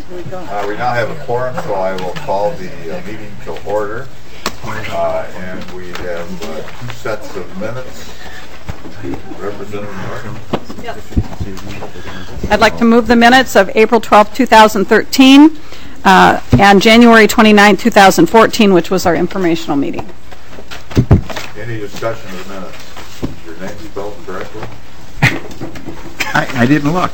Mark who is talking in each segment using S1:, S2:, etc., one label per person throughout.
S1: We now have a quorum, so I will call the meeting to order. And we have two sets of minutes. Representative Norton.
S2: Yes. I'd like to move the minutes of April 12, 2013 and January 29, 2014, which was our informational meeting.
S1: Any discussion of the minutes? Is your name spelled correctly?
S3: I didn't look.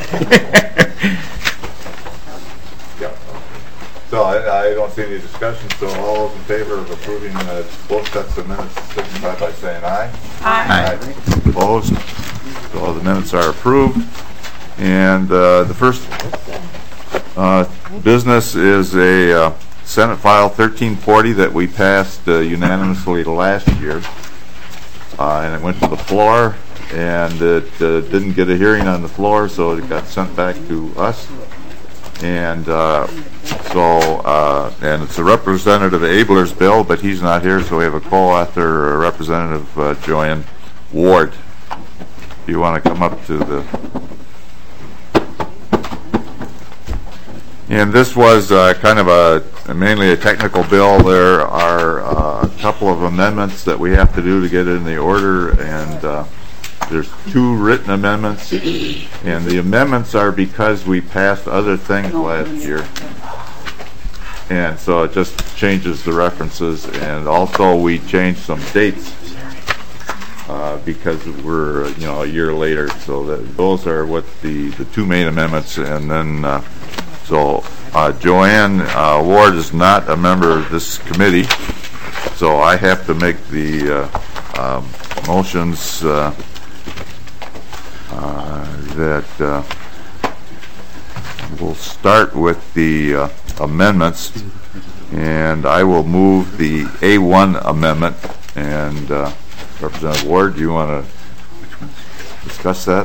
S1: Yeah. So I don't see any discussion, so all those in favor of approving both sets of minutes signify by saying aye.
S3: Aye.
S1: Opposed? So the minutes are approved. And the first business is a Senate File 1340 that we passed unanimously last year. And it went to the floor, and it didn't get a hearing on the floor, so it got sent back to us. And and it's a Representative Abler's bill, but he's not here, so we have a co-author, Representative Joanne Ward. If you want to come up to the... And this was kind of mainly a technical bill. There are a couple of amendments that we have to do to get it in the order, and there's two written amendments, and the amendments are because we passed other things last year, and so it just changes the references, and also we changed some dates because we're a year later. So those are what the two main amendments, and then Joanne Ward is not a member of this committee, so I have to make the motions that we'll start with the amendments, and I will move the A1 amendment. And Representative Ward, do you want to discuss that?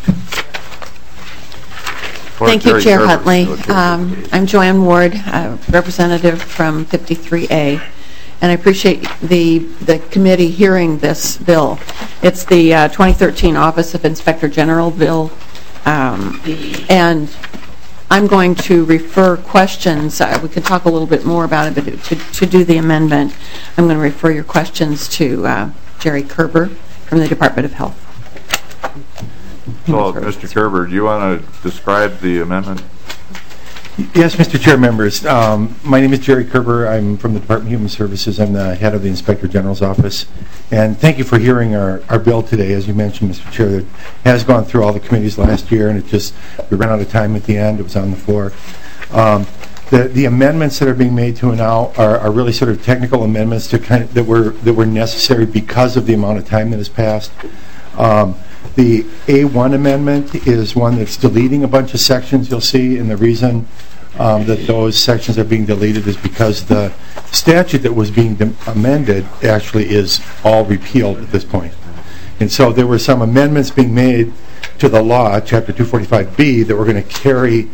S4: Thank you, Chair Huntley. I'm Joanne Ward, representative from 53A, and I appreciate the committee hearing this bill. It's the 2013 Office of Inspector General bill, and I'm going to refer questions. We can talk a little bit more about it, but to do the amendment, I'm going to refer your questions to Jerry Kerber from the Department of Health.
S1: So, Mr. Kerber, do you want to describe the amendment?
S3: Yes, Mr. Chair, members. My name is Jerry Kerber. I'm from the Department of Human Services. I'm the head of the Inspector General's office. And thank you for hearing our bill today. As you mentioned, Mr. Chair, it has gone through all the committees last year, and we ran out of time at the end. It was on the floor. The amendments that are being made to it now are really sort of technical amendments that were necessary because of the amount of time that has passed. The A1 amendment is one that's deleting a bunch of sections, you'll see, and the reason that those sections are being deleted is because the statute that was being amended actually is all repealed at this point. And so there were some amendments being made to the law, Chapter 245B, that were going to carry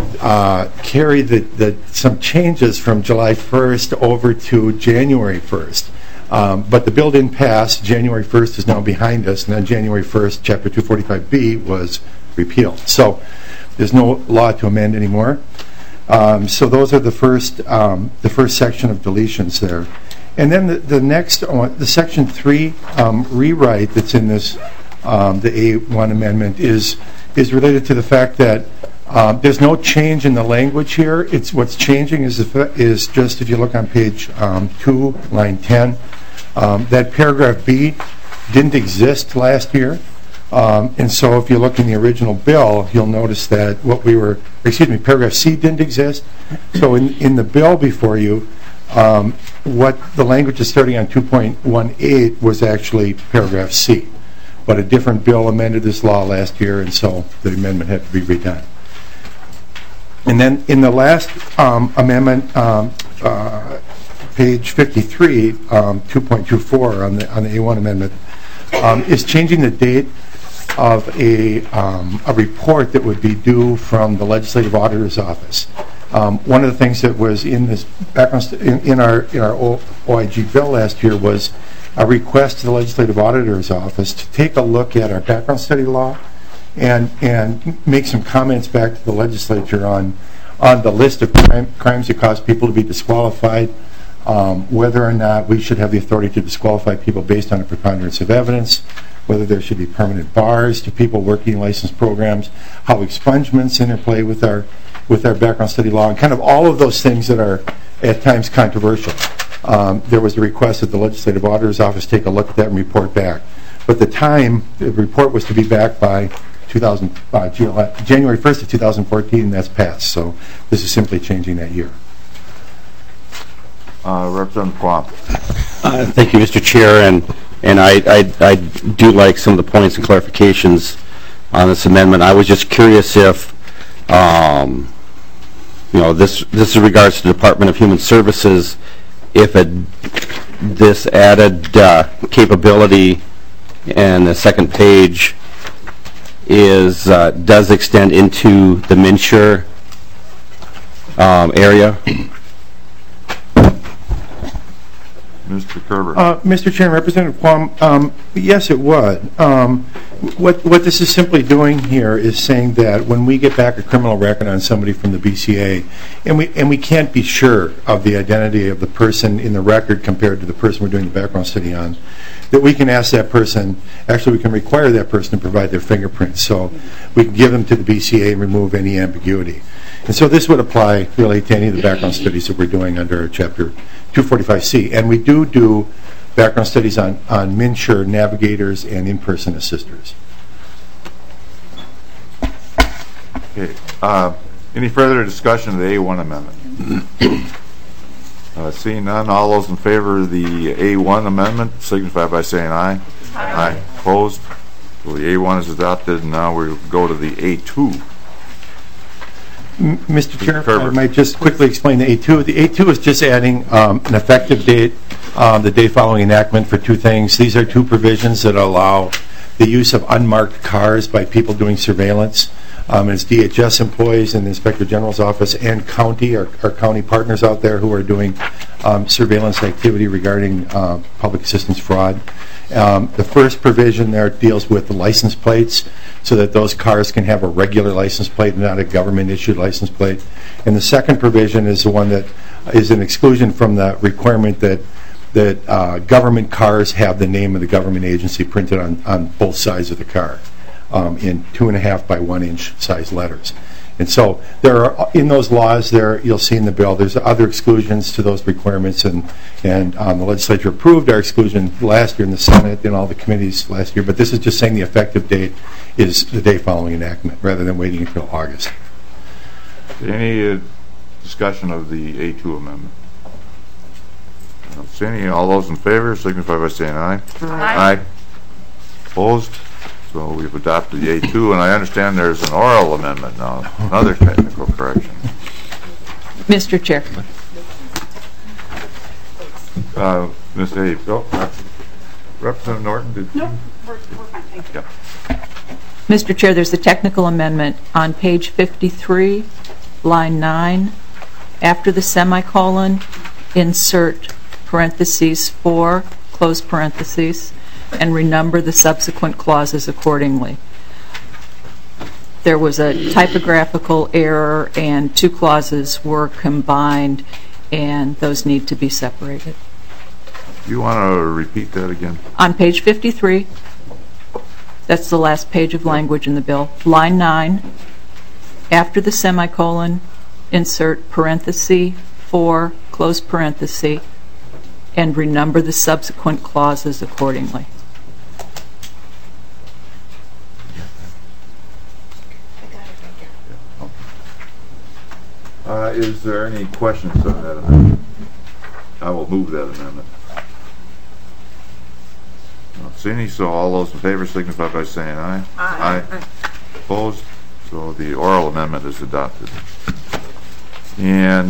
S3: some changes from July 1st over to January 1st. But the bill didn't pass. January 1st is now behind us, and then January 1st, Chapter 245B was repealed. So there's no law to amend anymore. So those are the first section of deletions there. And then the next, the Section 3 rewrite that's in this, the A1 amendment, is related to the fact that there's no change in the language here. What's changing is just, if you look on page 2, line 10, that paragraph B didn't exist last year. And so if you look in the original bill, you'll notice that paragraph C didn't exist. So in the bill before you, what the language is starting on 2.18 was actually paragraph C. But a different bill amended this law last year, and so the amendment had to be redone. And then in the last amendment, page 53, 2.24 on the A1 amendment, is changing the date of a report that would be due from the Legislative Auditor's Office. One of the things that was in this background in our OIG bill last year was a request to the Legislative Auditor's Office to take a look at our background study law and make some comments back to the legislature on on the list of crimes that cause people to be disqualified, whether or not we should have the authority to disqualify people based on a preponderance of evidence, whether there should be permanent bars to people working in licensed programs, how expungements interplay with our background study law, and kind of all of those things that are at times controversial. There was a request that the Legislative Auditor's Office take a look at that and report back. But the report was to be back by January 1st of 2014, and that's passed. So this is simply changing that year.
S1: Representative Quam.
S5: Thank you, Mr. Chair, and I do like some of the points and clarifications on this amendment. I was just curious if, this in regards to the Department of Human Services, if this added capability in the second page does extend into the MNsure area.
S1: Mr. Kerber.
S3: Mr. Chairman, Representative Quam, yes, it would. What this is simply doing here is saying that when we get back a criminal record on somebody from the BCA, and we can't be sure of the identity of the person in the record compared to the person we're doing the background study on, that we can ask that person, actually we can require that person to provide their fingerprints, so we can give them to the BCA and remove any ambiguity. And so this would apply really to any of the background studies that we're doing under Chapter 245C. And we do background studies on MNsure navigators and in-person assisters.
S1: Okay. Any further discussion of the A1 amendment? Seeing none, all those in favor of the A1 amendment signify by saying aye. Aye. Opposed? So the A1 is adopted, and now we go to the A2.
S3: Mr. Chair, I might just quickly explain the A2. The A2 is just adding an effective date, the day following enactment, for two things. These are two provisions that allow the use of unmarked cars by people doing surveillance. It's DHS employees in the Inspector General's office and our county partners out there who are doing surveillance activity regarding public assistance fraud. The first provision there deals with the license plates, so that those cars can have a regular license plate, not a government-issued license plate. And the second provision is the one that is an exclusion from the requirement that government cars have the name of the government agency printed on both sides of the car in 2.5 by 1 inch size letters. And so there are, in those laws there, you'll see in the bill, there's other exclusions to those requirements, and the legislature approved our exclusion last year in the Senate and all the committees last year, but this is just saying the effective date is the day following enactment rather than waiting until August.
S1: Any discussion of the A2 amendment? Seeing all those in favor signify by saying aye. Aye. Opposed? So we've adopted the A2, and I understand there's an oral amendment now, another technical correction.
S6: Mr. Chair.
S1: Ms. Abe. Oh, Representative Norton?
S2: No, we're fine, thank you.
S1: Yeah.
S6: Mr. Chair, there's a technical amendment on page 53, line 9. After the semicolon, insert parentheses 4, close parentheses, and renumber the subsequent clauses accordingly. There was a typographical error, and two clauses were combined, and those need to be separated.
S1: You want to repeat that again?
S6: On page 53, that's the last page of language in the bill, line 9, after the semicolon, insert parenthesis 4, close parenthesis, and renumber the subsequent clauses accordingly.
S1: Is there any questions on that amendment? I will move that amendment. Not seeing any, so all those in favor signify by saying aye. Aye. Opposed? So the oral amendment is adopted. And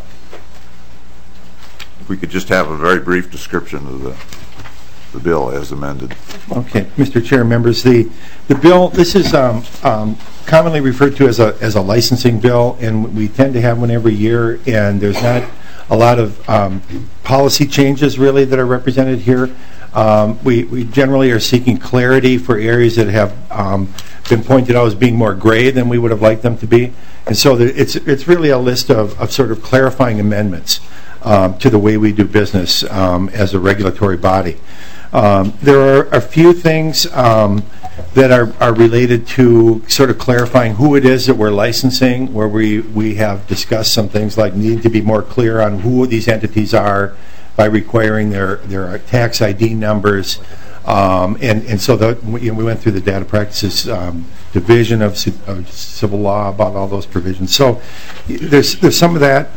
S1: if we could just have a very brief description of the bill as amended.
S3: Okay, Mr. Chair, members, the bill, this is commonly referred to as a licensing bill, and we tend to have one every year, and there's not a lot of policy changes really that are represented here. We generally are seeking clarity for areas that have been pointed out as being more gray than we would have liked them to be. And so it's really a list of sort of clarifying amendments to the way we do business as a regulatory body. There are a few things that are related to sort of clarifying who it is that we're licensing, where we have discussed some things like needing to be more clear on who these entities are by requiring their tax ID numbers. And so we went through the data practices division of civil law about all those provisions. So there's some of that.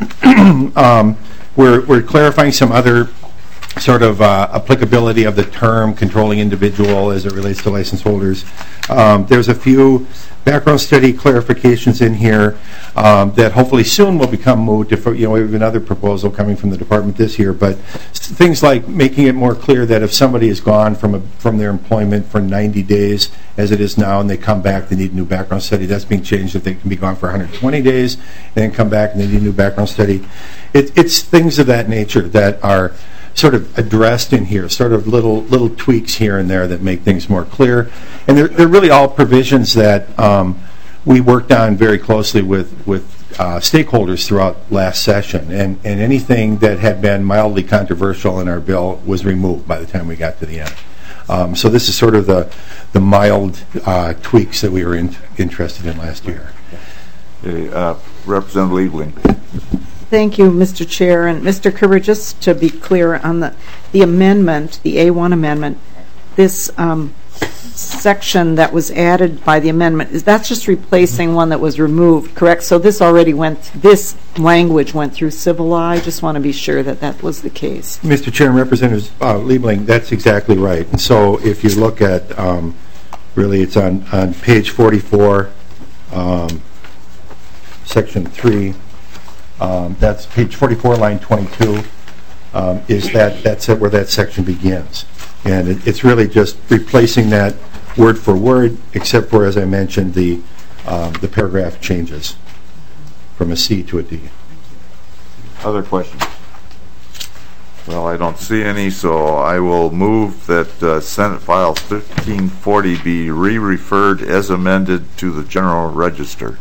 S3: We're clarifying some other sort of applicability of the term controlling individual as it relates to license holders. There's a few background study clarifications in here that hopefully soon will become moot. If we have another proposal coming from the department this year, but things like making it more clear that if somebody is gone from their employment for 90 days, as it is now, and they come back, they need a new background study. That's being changed that they can be gone for 120 days and then come back and they need a new background study. It's things of that nature that are sort of addressed in here, sort of little tweaks here and there that make things more clear. And they're really all provisions that we worked on very closely with stakeholders throughout last session. And anything that had been mildly controversial in our bill was removed by the time we got to the end. So this is sort of the mild tweaks that we were interested in last year.
S1: Representative Liebling.
S7: Thank you, Mr. Chair. And Mr. Kerber, just to be clear on the amendment, the A1 amendment, this section that was added by the amendment, that's just replacing one that was removed, correct? So this language went through civil law. I just want to be sure that was the case.
S3: Mr. Chair and Representative Liebling, that's exactly right. And so if you look at, really it's on page 44, section 3, that's page 44, line 22, that's where that section begins. And it's really just replacing that word for word, except for, as I mentioned, the paragraph changes from a C to a D.
S1: Other questions? Well, I don't see any, so I will move that Senate File 1340 be re-referred as amended to the General Register.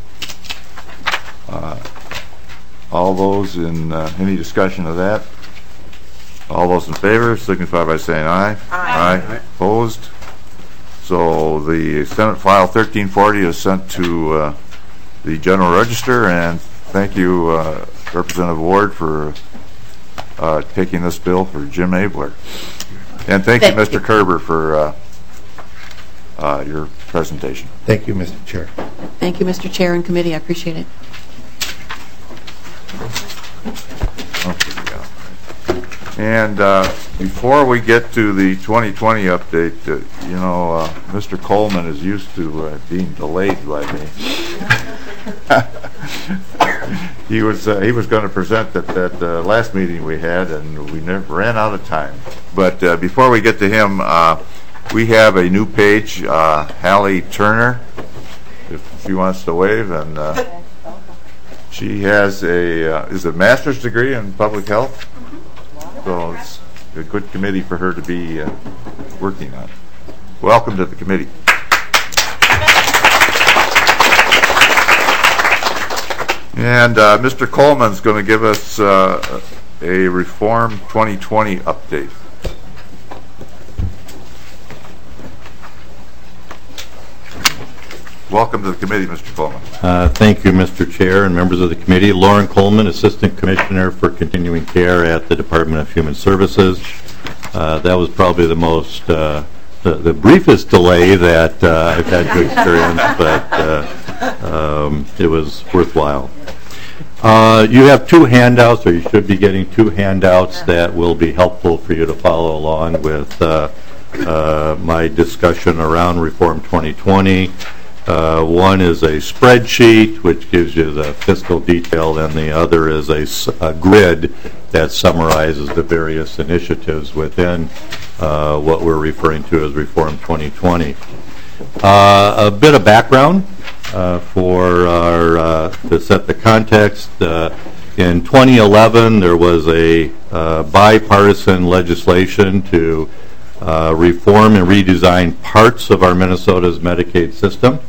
S1: All those in any discussion of that? All those in favor signify by saying aye. Aye. Opposed? So the Senate File 1340 is sent to the General Register, and thank you, Representative Ward, for taking this bill for Jim Abler. And thank you, Mr. Kerber, for your presentation.
S3: Thank you, Mr. Chair.
S4: Thank you, Mr. Chair and committee. I appreciate it.
S1: And before we get to the 2020 update, Mr. Coleman is used to being delayed by me. He was going to present at that last meeting we had, and we never ran out of time. But before we get to him, we have a new page, Hallie Turner, if she wants to wave, and she has is a master's degree in public health. So it's a good committee for her to be working on. Welcome to the committee. And Mr. Coleman's going to give us a Reform 2020 update. Welcome to the committee, Mr. Coleman.
S8: Thank you, Mr. Chair and members of the committee. Lauren Coleman, Assistant Commissioner for Continuing Care at the Department of Human Services. That was probably the most, the briefest delay that I've had to experience, but it was worthwhile. You have two handouts, or you should be getting two handouts that will be helpful for you to follow along with my discussion around Reform 2020. One is a spreadsheet, which gives you the fiscal detail, and the other is a grid that summarizes the various initiatives within what we're referring to as Reform 2020. A bit of background to set the context. In 2011, there was a bipartisan legislation to reform and redesign parts of our Minnesota's Medicaid system.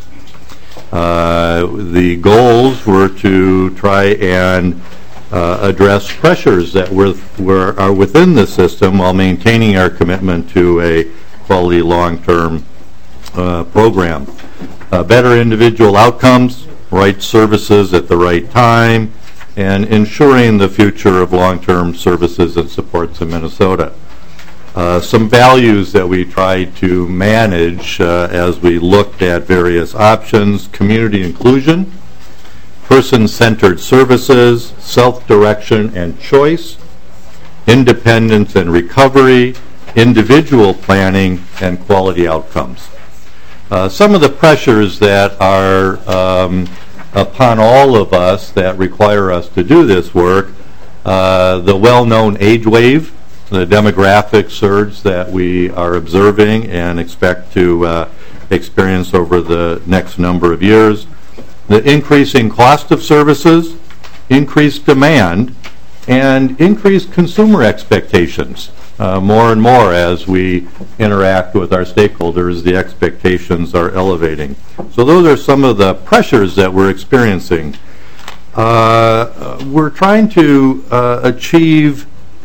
S8: The goals were to try and address pressures that are within the system while maintaining our commitment to a quality long-term program. Better individual outcomes, right services at the right time, and ensuring the future of long-term services and supports in Minnesota. Some values that we tried to manage as we looked at various options: community inclusion, person-centered services, self-direction and choice, independence and recovery, individual planning, and quality outcomes. Some of the pressures that are upon all of us that require us to do this work, the well-known age wave, the demographic surge that we are observing and expect to experience over the next number of years, the increasing cost of services, increased demand, and increased consumer expectations. More and more as we interact with our stakeholders, the expectations are elevating. So those are some of the pressures that we're experiencing. We're trying to achieve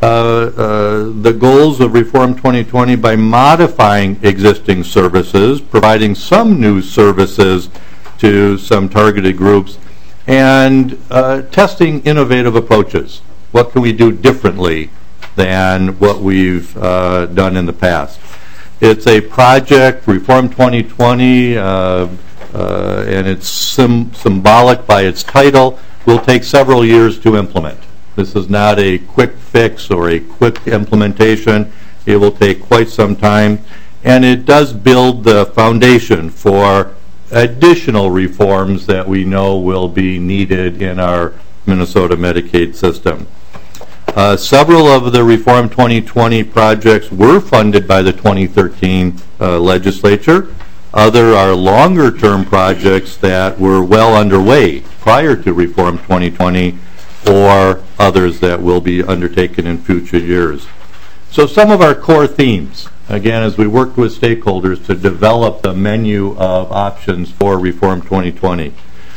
S8: the goals of Reform 2020 by modifying existing services, providing some new services to some targeted groups, and testing innovative approaches. What can we do differently than what we've done in the past? It's a project, Reform 2020, and it's symbolic by its title, will take several years to implement. This is not a quick fix or a quick implementation. It will take quite some time, and it does build the foundation for additional reforms that we know will be needed in our Minnesota Medicaid system. Several of the Reform 2020 projects were funded by the 2013 legislature. Other are longer-term projects that were well underway prior to Reform 2020, or others that will be undertaken in future years. So some of our core themes, again, as we worked with stakeholders to develop the menu of options for Reform 2020.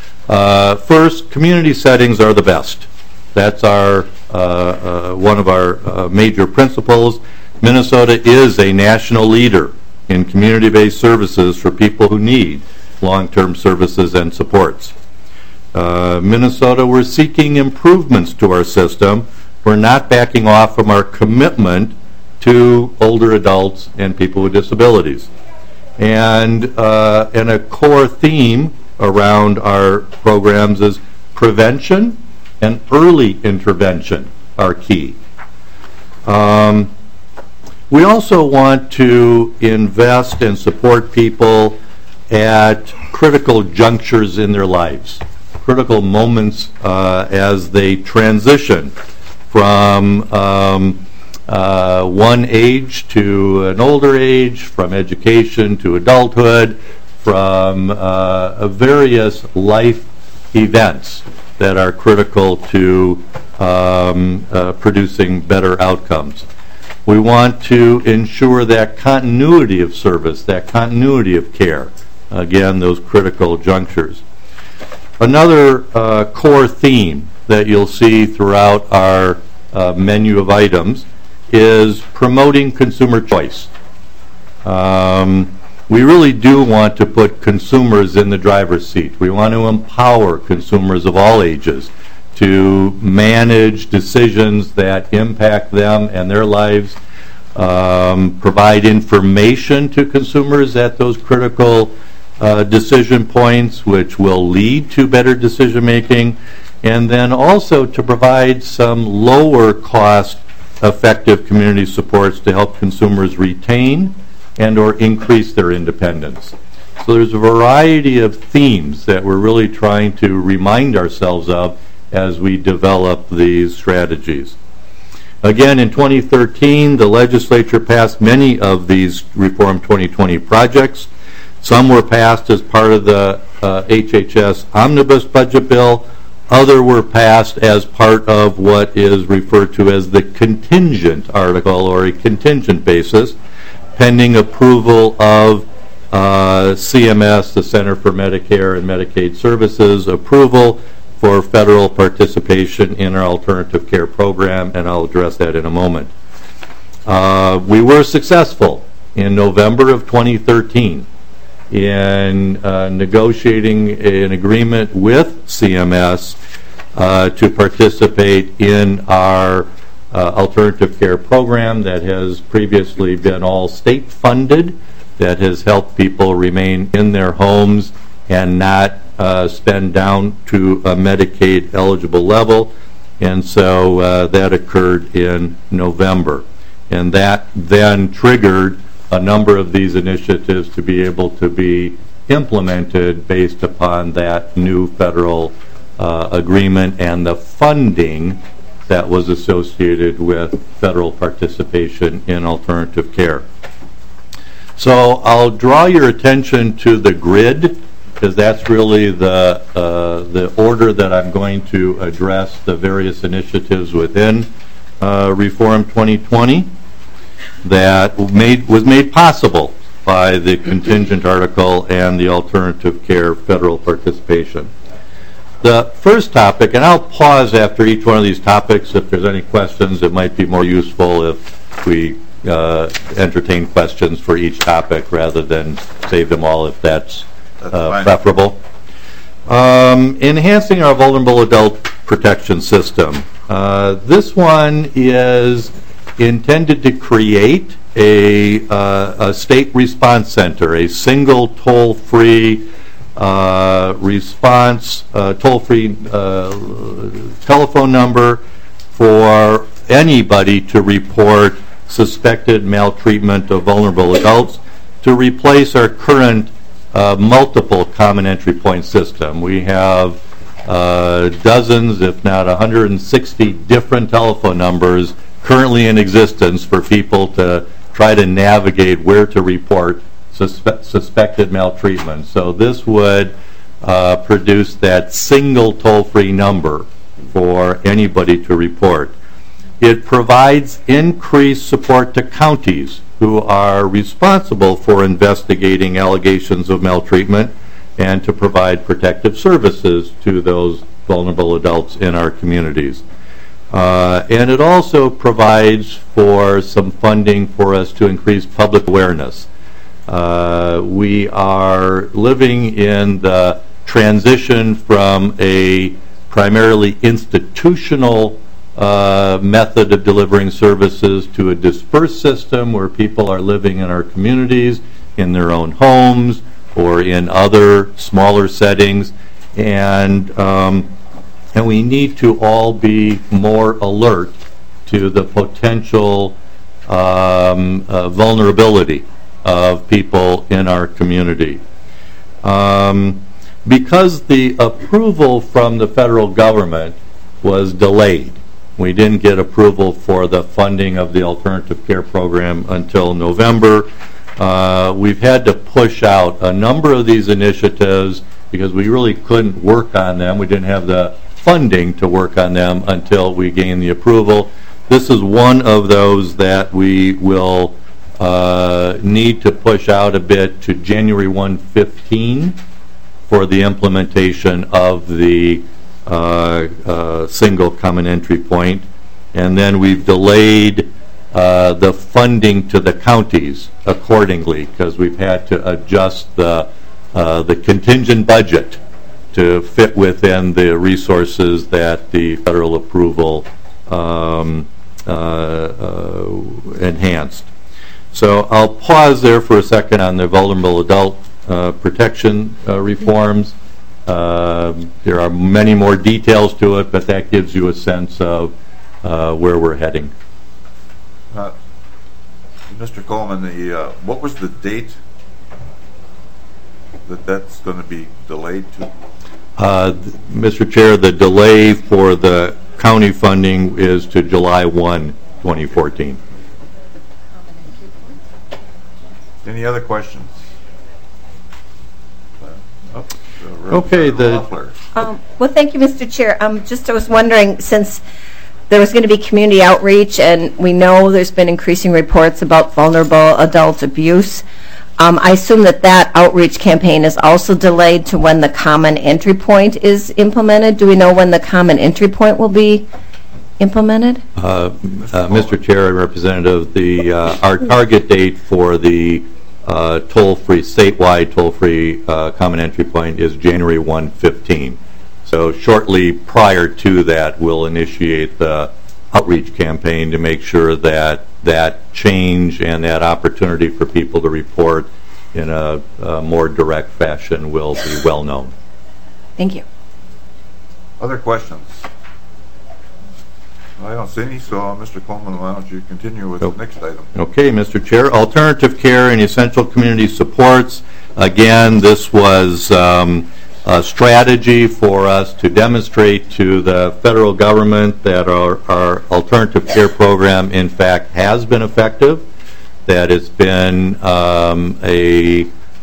S8: First, community settings are the best. That's our one of our major principles. Minnesota is a national leader in community-based services for people who need long-term services and supports. Minnesota, we're seeking improvements to our system. We're not backing off from our commitment to older adults and people with disabilities. And a core theme around our programs is prevention and early intervention are key. We also want to invest and support people at critical junctures in their lives, critical moments as they transition from one age to an older age, from education to adulthood, from various life events that are critical to producing better outcomes. We want to ensure that continuity of service, that continuity of care, again, those critical junctures. Another core theme that you'll see throughout our menu of items is promoting consumer choice. We really do want to put consumers in the driver's seat. We want to empower consumers of all ages to manage decisions that impact them and their lives, provide information to consumers at those critical decision points which will lead to better decision making, and then also to provide some lower cost effective community supports to help consumers retain and or increase their independence. So there's a variety of themes that we're really trying to remind ourselves of as we develop these strategies. Again, in 2013, the legislature passed many of these Reform 2020 projects. Some were passed as part of the HHS Omnibus Budget Bill. Other were passed as part of what is referred to as the contingent article or a contingent basis. pending approval of CMS, the Center for Medicare and Medicaid Services, approval for federal participation in our alternative care program, and I'll address that in a moment. We were successful in November of 2013 in negotiating an agreement with CMS to participate in our alternative care program that has previously been all state funded, that has helped people remain in their homes and not spend down to a Medicaid eligible level. And so that occurred in November. And that then triggered a number of these initiatives to be able to be implemented based upon that new federal agreement and the funding that was associated with federal participation in alternative care. So I'll draw your attention to the grid, because that's really the order that I'm going to address the various initiatives within Reform 2020 that was made possible by the contingent article and the alternative care federal participation. The first topic, and I'll pause after each one of these topics if there's any questions. It might be more useful if we entertain questions for each topic rather than save them all if that's preferable. Enhancing our vulnerable adult protection system. This one is intended to create a state response center, a single toll-free response, toll-free telephone number for anybody to report suspected maltreatment of vulnerable adults, to replace our current multiple common entry point system. We have dozens, if not 160 different telephone numbers currently in existence for people to try to navigate where to report suspected maltreatment. So this would produce that single toll-free number for anybody to report. It provides increased support to counties who are responsible for investigating allegations of maltreatment and to provide protective services to those vulnerable adults in our communities. And it also provides for some funding for us to increase public awareness. We are living in the transition from a primarily institutional method of delivering services to a dispersed system where people are living in our communities, in their own homes, or in other smaller settings, and we need to all be more alert to the potential vulnerability of people in our community. Because the approval from the federal government was delayed, we didn't get approval for the funding of the alternative care program until November. We've had to push out a number of these initiatives because we really couldn't work on them. We didn't have the funding to work on them until we gained the approval. This is one of those that we will need to push out a bit to January 1/15 for the implementation of the single common entry point. And then we've delayed the funding to the counties accordingly because we've had to adjust the contingent budget to fit within the resources that the federal approval enhanced. So I'll pause there for a second on the vulnerable adult protection reforms. There are many more details to it, but that gives you a sense of where we're heading.
S1: Mr. Coleman, what was the date that's going to be delayed to?
S8: Mr. Chair, the delay for the county funding is to July 1, 2014.
S1: Any other questions?
S8: Okay.
S9: Well, thank you, Mr. Chair. I was wondering, since there was going to be community outreach, and we know there's been increasing reports about vulnerable adult abuse. I assume that outreach campaign is also delayed to when the common entry point is implemented. Do we know when the common entry point will be implemented?
S8: Mr. Chair and Representative, our target date for the toll-free, statewide toll-free common entry point is January 1/15. So shortly prior to that, we'll initiate the outreach campaign to make sure that that change and that opportunity for people to report in a more direct fashion will be well known.
S9: Thank you.
S1: Other questions? I don't see any, so Mr. Coleman, why don't you continue with the next item?
S8: Okay, Mr. Chair. Alternative care and essential community supports. Again, this was a strategy for us to demonstrate to the federal government that our alternative care program, in fact, has been effective, that it's been a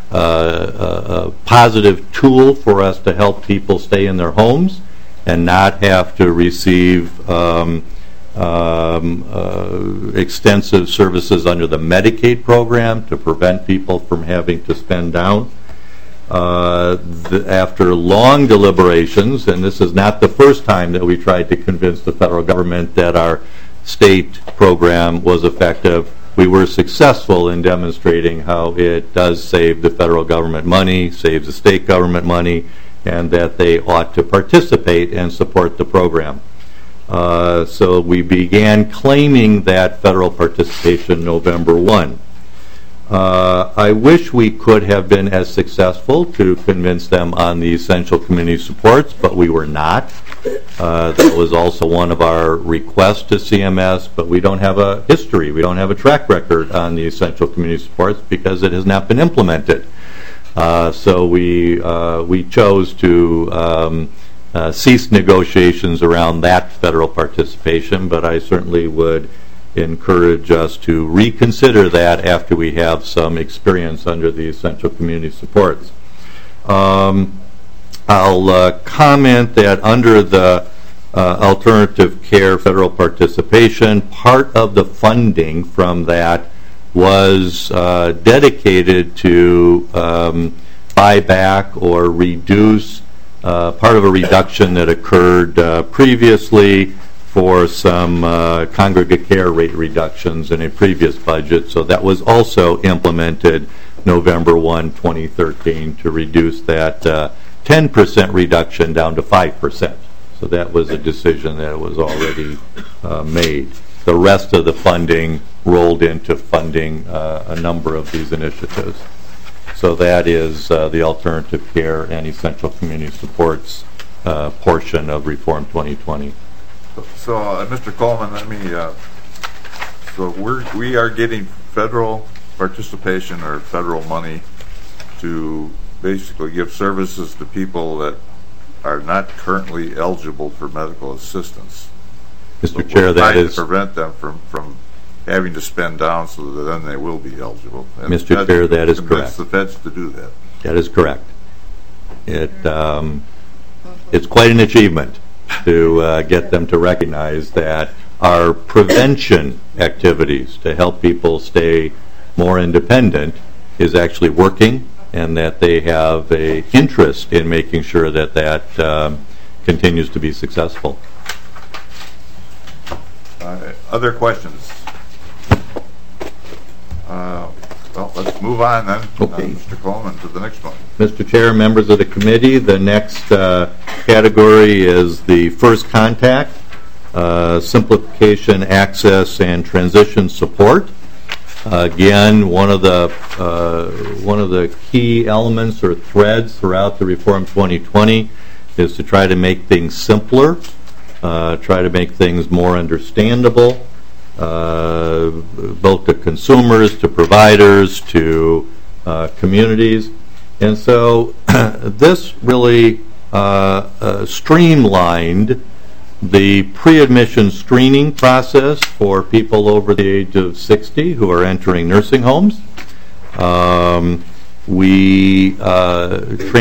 S8: positive tool for us to help people stay in their homes and not have to receive extensive services under the Medicaid program to prevent people from having to spend down. After long deliberations, and this is not the first time that we tried to convince the federal government that our state program was effective, we were successful in demonstrating how it does save the federal government money, saves the state government money, and that they ought to participate and support the program. So we began claiming that federal participation November 1. I wish we could have been as successful to convince them on the essential community supports, but we were not. That was also one of our requests to CMS, but we don't have a history. We don't have a track record on the essential community supports because it has not been implemented. So we chose to cease negotiations around that federal participation, but I certainly would encourage us to reconsider that after we have some experience under the essential community supports. I'll comment that under the alternative care federal participation, part of the funding from that was dedicated to buy back or reduce part of a reduction that occurred previously for some congregate care rate reductions in a previous budget. So that was also implemented November 1, 2013 to reduce that 10% reduction down to 5%. So that was a decision that was already made. The rest of the funding rolled into funding a number of these initiatives. So that is the alternative care and essential community supports portion of Reform 2020.
S1: So, Mr. Coleman, let me. So we are getting federal participation or federal money to basically give services to people that are not currently eligible for medical assistance.
S8: Mr. Chair, that is
S1: to prevent them from having to spend down, so that then they will be eligible. And
S8: Mr. Chair, that is correct.
S1: The feds to do that.
S8: That is correct. It's quite an achievement to get them to recognize that our prevention activities to help people stay more independent is actually working, and that they have an interest in making sure that that continues to be successful.
S1: Other questions? Well, let's move on then,
S8: Okay.
S1: Mr. Coleman, to the next one.
S8: Mr. Chair, members of the committee, the next category is the first contact, simplification, access, and transition support. Again, one of the key elements or threads throughout the Reform 2020 is to try to make things simpler, try to make things more understandable, both to consumers, to providers, to communities. And so this really streamlined the pre-admission screening process for people over the age of 60 who are entering nursing homes. We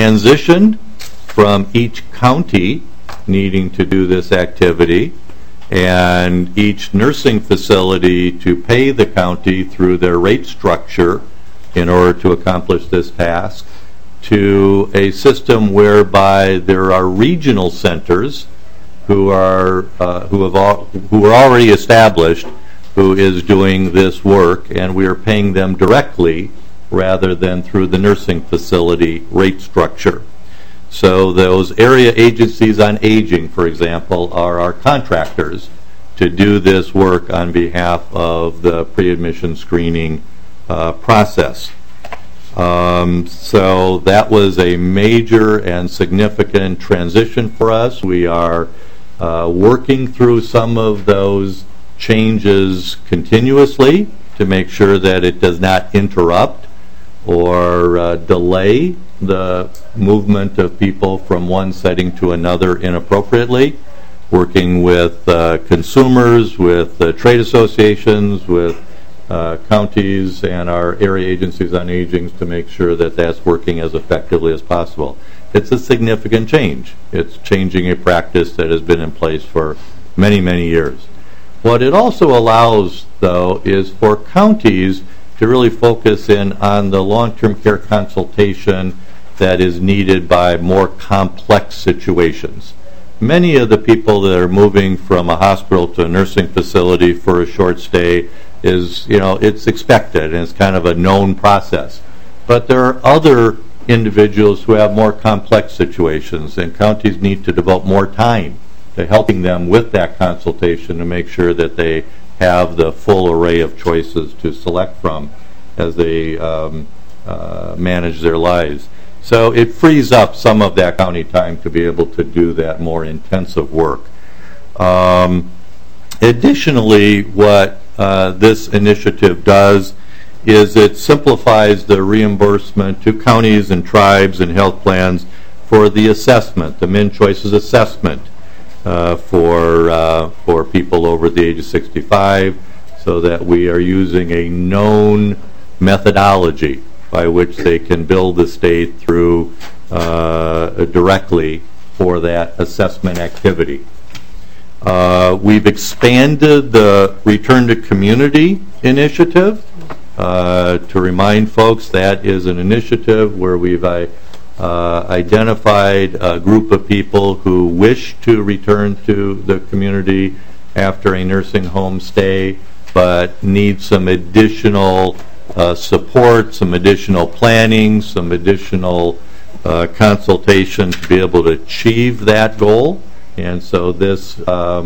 S8: transitioned from each county needing to do this activity and each nursing facility to pay the county through their rate structure in order to accomplish this task, to a system whereby there are regional centers who are already established, who is doing this work, and we are paying them directly rather than through the nursing facility rate structure. So those area agencies on aging, for example, are our contractors to do this work on behalf of the pre-admission screening process. So that was a major and significant transition for us. We are working through some of those changes continuously to make sure that it does not interrupt or delay the movement of people from one setting to another inappropriately, working with consumers, with trade associations, with counties and our area agencies on aging to make sure that that's working as effectively as possible. It's a significant change. It's changing a practice that has been in place for many, many years. What it also allows, though, is for counties to really focus in on the long-term care consultation that is needed by more complex situations. Many of the people that are moving from a hospital to a nursing facility for a short stay is, it's expected and it's kind of a known process. But there are other individuals who have more complex situations, and counties need to devote more time to helping them with that consultation to make sure that they have the full array of choices to select from as they manage their lives. So it frees up some of that county time to be able to do that more intensive work. Additionally, what this initiative does is it simplifies the reimbursement to counties and tribes and health plans for the assessment, the MnChoices assessment for people over the age of 65, so that we are using a known methodology by which they can bill the state through directly for that assessment activity. We've expanded the Return to Community initiative. To remind folks, that is an initiative where we've identified a group of people who wish to return to the community after a nursing home stay, but need some additional support, some additional planning, some additional consultation to be able to achieve that goal. And so this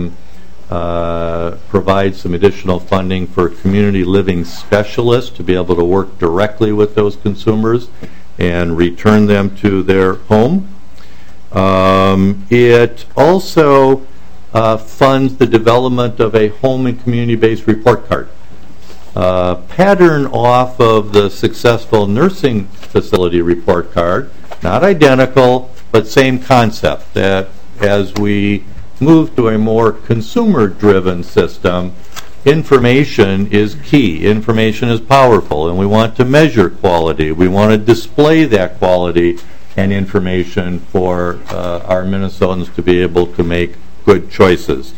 S8: provides some additional funding for community living specialists to be able to work directly with those consumers and return them to their home. It also funds the development of a home and community-based report card. Pattern off of the successful nursing facility report card, not identical, but same concept, that as we move to a more consumer-driven system, information is key. Information is powerful, and we want to measure quality. We want to display that quality and information for our Minnesotans to be able to make good choices.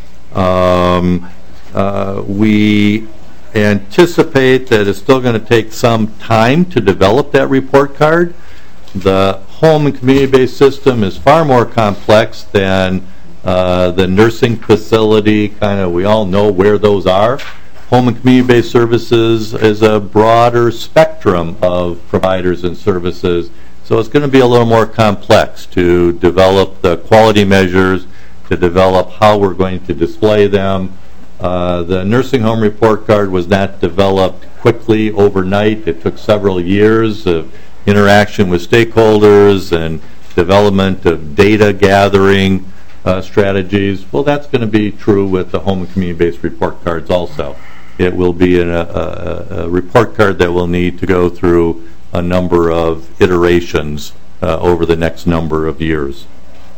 S8: We anticipate that it's still going to take some time to develop that report card. The home and community-based system is far more complex than the nursing facility, we all know where those are. Home and community-based services is a broader spectrum of providers and services, so it's going to be a little more complex to develop the quality measures, to develop how we're going to display them. The nursing home report card was not developed quickly overnight. It took several years of interaction with stakeholders and development of data gathering strategies. Well, that's going to be true with the home and community-based report cards also. It will be a report card that will need to go through a number of iterations over the next number of years.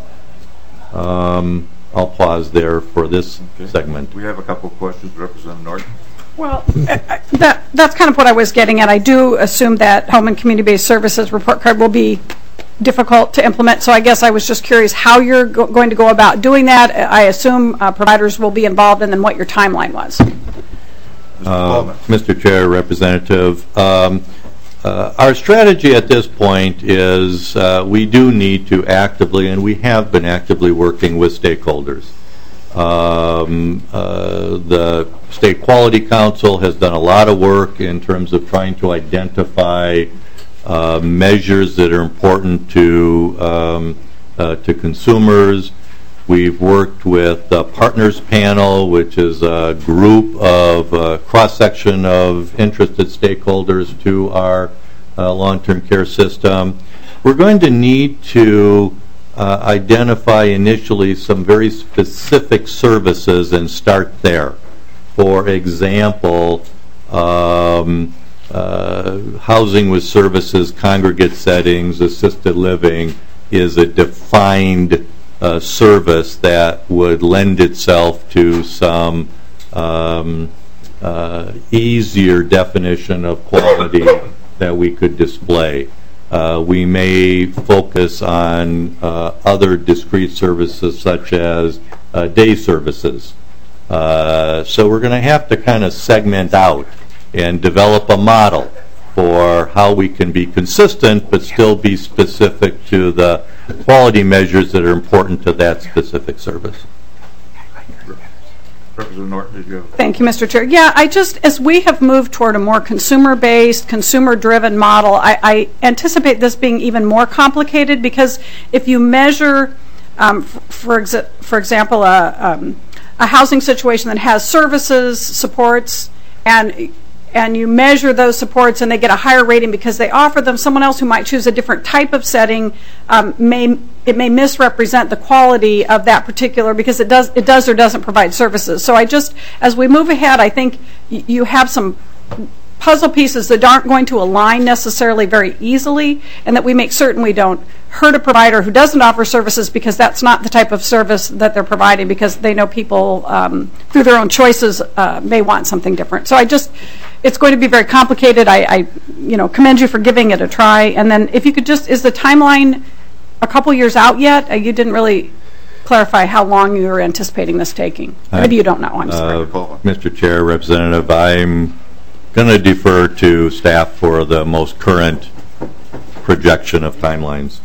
S8: I'll pause there for this segment.
S1: We have a couple of questions. Representative Norton.
S2: Well, that's kind of what I was getting at. I do assume that home and community-based services report card will be difficult to implement. So I guess I was just curious how you're going to go about doing that. I assume providers will be involved, and then what your timeline was.
S8: Mr. Chair, Representative, our strategy at this point is we do need to actively, and we have been actively working with stakeholders. The State Quality Council has done a lot of work in terms of trying to identify measures that are important to consumers. We've worked with the Partners Panel, which is a group of cross-section of interested stakeholders to our long-term care system. We're going to need to identify initially some very specific services and start there. For example, housing with services, congregate settings, assisted living is a defined service that would lend itself to some easier definition of quality that we could display. We may focus on other discrete services such as day services. So we're going to have to kind of segment out and develop a model for how we can be consistent but still be specific to the quality measures that are important to that specific service.
S1: Representative Norton, did you have?
S2: Thank you, Mr. Chair. Yeah, as we have moved toward a more consumer-based, consumer-driven model, I anticipate this being even more complicated because if you measure, for example, a housing situation that has services, supports, and you measure those supports and they get a higher rating because they offer them, someone else who might choose a different type of setting may misrepresent the quality of that particular because it does or doesn't provide services. So as we move ahead, I think you have some puzzle pieces that aren't going to align necessarily very easily, and that we make certain we don't hurt a provider who doesn't offer services because that's not the type of service that they're providing, because they know people through their own choices may want something different. So it's going to be very complicated. I commend you for giving it a try. And then if you could is the timeline a couple years out yet? You didn't really clarify how long you were anticipating this taking. Maybe you don't know. I'm sorry.
S8: Mr. Chair, Representative, I'm going to defer to staff for the most current projection of timelines.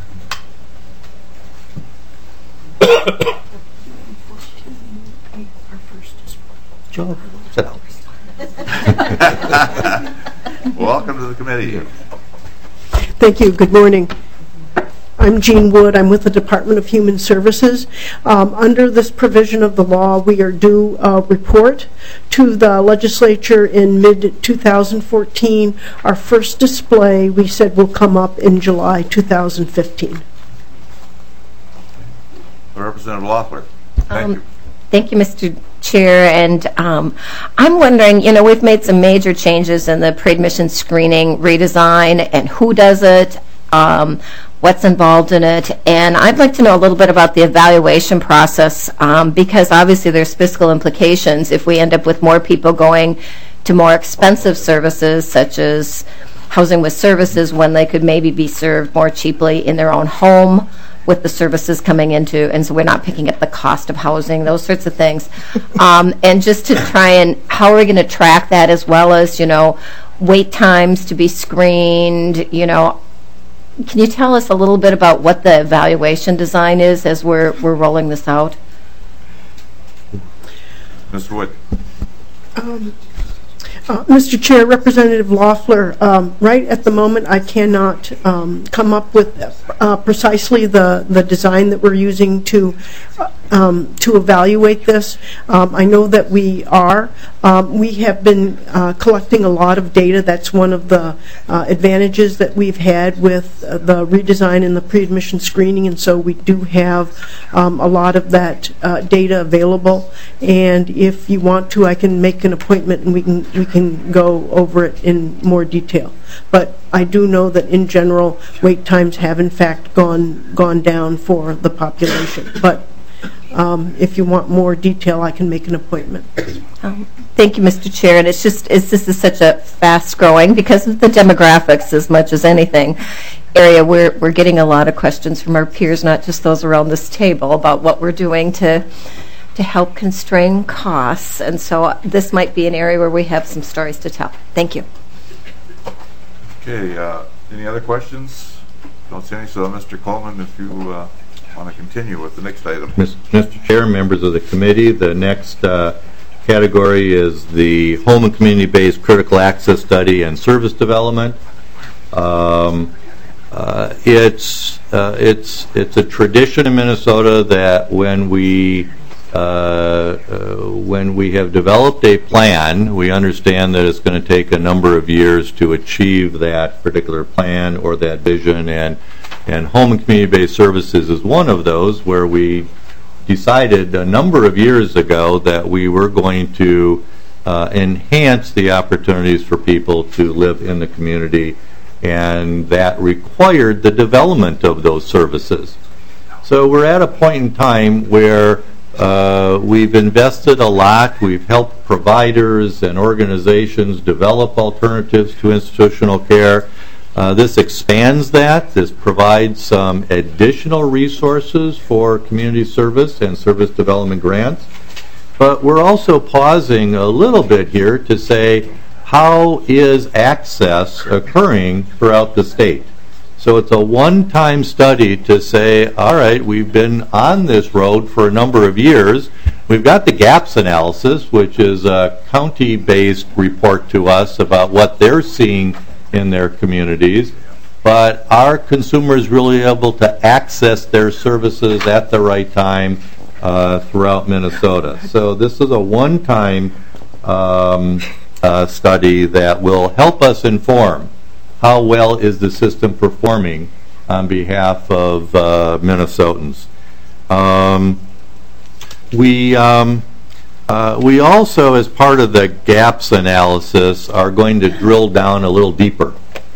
S3: Joe, sit down.
S1: Welcome to the committee.
S10: Thank you. Good morning. I'm Jean Wood. I'm with the Department of Human Services. Under this provision of the law, we are due a report to the legislature in mid-2014. Our first display, we said, will come up in July 2015.
S1: Representative Loeffler. Thank you.
S9: Thank you, Mr. Chair. And I'm wondering, we've made some major changes in the pre-admission screening redesign and who does it, what's involved in it, and I'd like to know a little bit about the evaluation process because obviously there's fiscal implications if we end up with more people going to more expensive services such as housing with services when they could maybe be served more cheaply in their own home with the services coming into, and so we're not picking up the cost of housing, those sorts of things. And just to try and, how are we going to track that as well as, wait times to be screened, Can you tell us a little bit about what the evaluation design is as we're rolling this out?
S1: Mr. Wood.
S10: Mr. Chair, Representative Loeffler, right at the moment I cannot come up with precisely the design that we're using to evaluate this. I know that we are. We have been collecting a lot of data. That's one of the advantages that we've had with the redesign and the pre-admission screening, and so we do have a lot of that data available. And if you want to, I can make an appointment and we can go over it in more detail. But I do know that in general, wait times have in fact gone down for the population. But if you want more detail, I can make an appointment.
S9: Thank you, Mr. Chair. And this is such a fast-growing, because of the demographics as much as anything, area. We're getting a lot of questions from our peers, not just those around this table, about what we're doing to help constrain costs. And so this might be an area where we have some stories to tell. Thank you.
S1: Okay. Any other questions? Don't see any. So, Mr. Coleman, if you want to continue with the next item.
S8: Mr. Chair, members of the committee, the next category is the Home and Community-Based Critical Access Study and Service Development. It's a tradition in Minnesota that when we have developed a plan, we understand that it's going to take a number of years to achieve that particular plan or that vision, and Home and Community-Based Services is one of those, where we decided a number of years ago that we were going to enhance the opportunities for people to live in the community, and that required the development of those services. So we're at a point in time where we've invested a lot. We've helped providers and organizations develop alternatives to institutional care. This expands that. This provides some additional resources for community service and service development grants. But we're also pausing a little bit here to say, how is access occurring throughout the state? So it's a one-time study to say, all right, we've been on this road for a number of years. We've got the gaps analysis, which is a county-based report to us about what they're seeing in their communities, but are consumers really able to access their services at the right time throughout Minnesota? So this is a one-time study that will help us inform how well is the system performing on behalf of Minnesotans. We also, as part of the gaps analysis, are going to drill down a little deeper.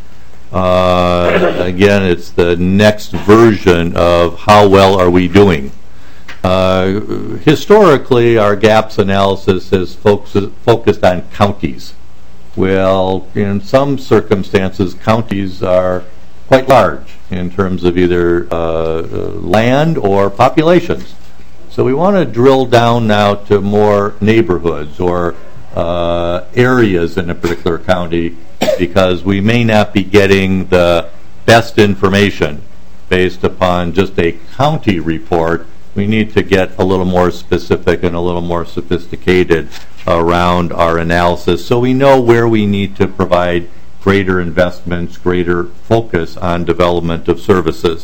S8: Again, it's the next version of how well are we doing. Historically, our gaps analysis has focused on counties. Well, in some circumstances, counties are quite large in terms of either land or populations. So we want to drill down now to more neighborhoods or areas in a particular county, because we may not be getting the best information based upon just a county report. We need to get a little more specific and a little more sophisticated around our analysis, so we know where we need to provide greater investments, greater focus on development of services.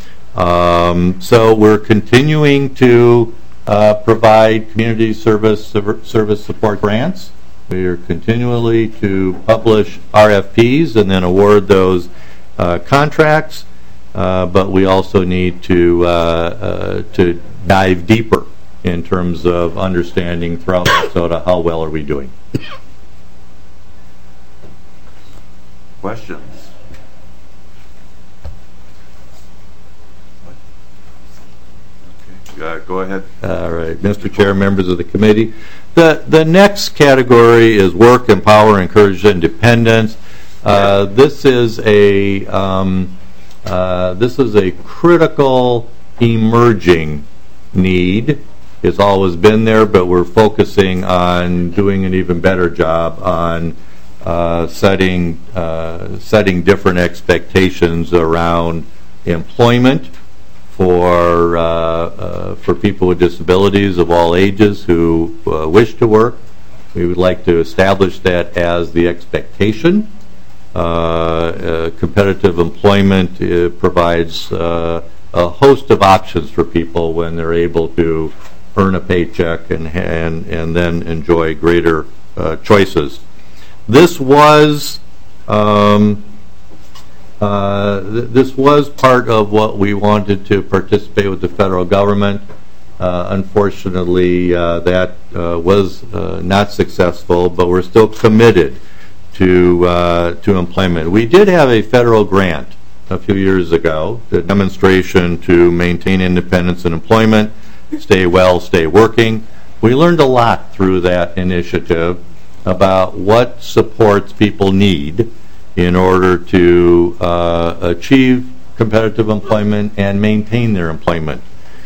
S8: So we're continuing to provide community service support grants. We are continually to publish RFPs and then award those contracts, but we also need to dive deeper in terms of understanding throughout Minnesota how well are we doing.
S1: Questions? Okay. Go ahead.
S8: All right, Mr. Chair, members of the committee. The next category is work, empower, encourage independence. This is a critical emerging need. It's always been there, but we're focusing on doing an even better job on setting different expectations around employment for people with disabilities of all ages who wish to work. We would like to establish that as the expectation. Competitive employment provides a host of options for people when they're able to earn a paycheck and then enjoy greater choices. This was part of what we wanted to participate with the federal government. Unfortunately, that was not successful, but we're still committed to employment. We did have a federal grant a few years ago, the demonstration to maintain independence in employment, stay well, stay working. We learned a lot through that initiative about what supports people need in order to achieve competitive employment and maintain their employment.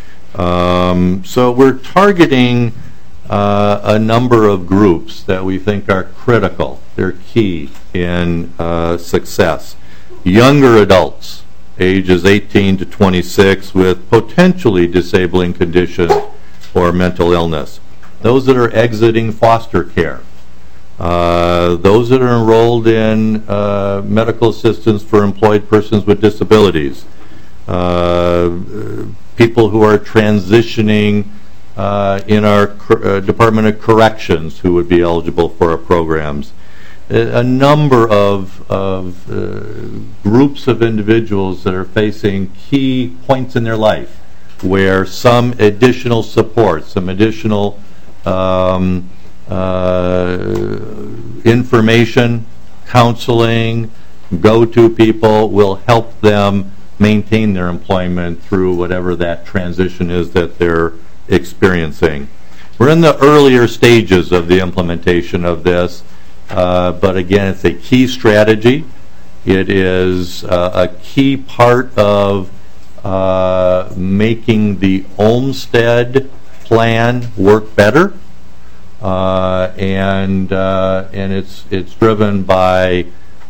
S8: So we're targeting a number of groups that we think are critical. They're key in success. Younger adults, ages 18 to 26, with potentially disabling conditions or mental illness. Those that are exiting foster care. Those that are enrolled in medical assistance for employed persons with disabilities. People who are transitioning in our Department of Corrections who would be eligible for our programs. A number of groups of individuals that are facing key points in their life where some additional support, some additional information, counseling, go-to people will help them maintain their employment through whatever that transition is that they're experiencing. We're in the earlier stages of the implementation of this, but again, it's a key strategy. It is a key part of making the Olmsted plan work better, and it's driven by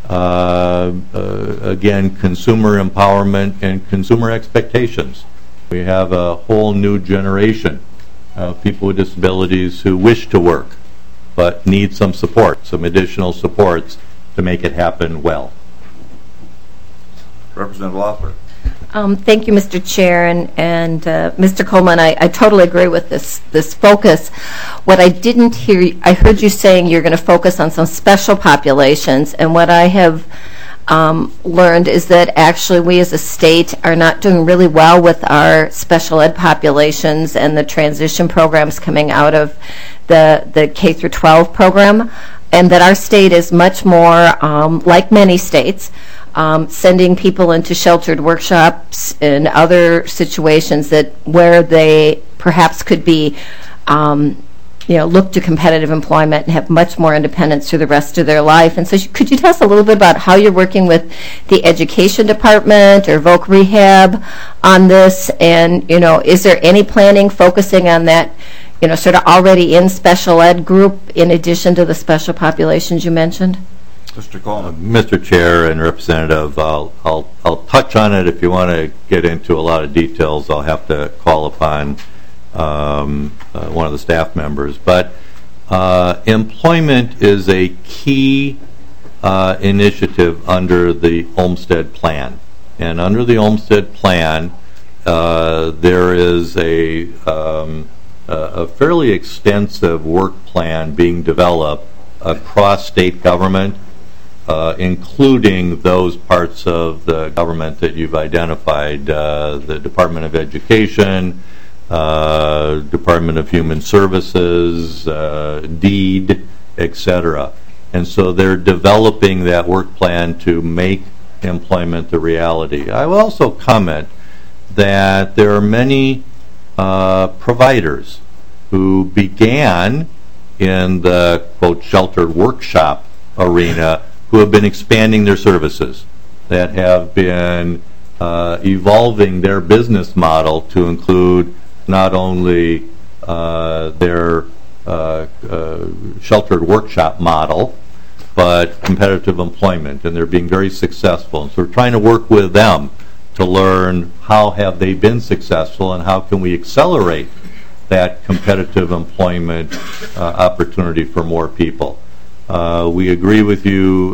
S8: again, consumer empowerment and consumer expectations. We have a whole new generation of people with disabilities who wish to work but need some support, some additional supports to make it happen well.
S1: Representative Loeffler.
S9: Thank you, Mr. Chair, and Mr. Coleman, I totally agree with this focus. What I didn't hear, I heard you saying you're going to focus on some special populations, and what I have learned is that actually we as a state are not doing really well with our special ed populations and the transition programs coming out of the K through 12 program, and that our state is much more like many states, sending people into sheltered workshops and other situations that where they perhaps could be look to competitive employment and have much more independence through the rest of their life. And so could you tell us a little bit about how you're working with the education department or Voc Rehab on this? And, is there any planning focusing on that, sort of already in special ed group in addition to the special populations you mentioned?
S1: Mr. Coleman.
S8: Mr. Chair and Representative, I'll touch on it. If you want to get into a lot of details, I'll have to call upon one of the staff members. But employment is a key initiative under the Olmsted Plan. And under the Olmsted Plan, there is a fairly extensive work plan being developed across state government, including those parts of the government that you've identified, the Department of Education, Department of Human Services, DEED, etc. And so they're developing that work plan to make employment a reality. I will also comment that there are many providers who began in the, quote, sheltered workshop arena who have been expanding their services, that have been evolving their business model to include not only their sheltered workshop model, but competitive employment, and they're being very successful. And so we're trying to work with them to learn how have they been successful and how can we accelerate that competitive employment opportunity for more people. We agree with you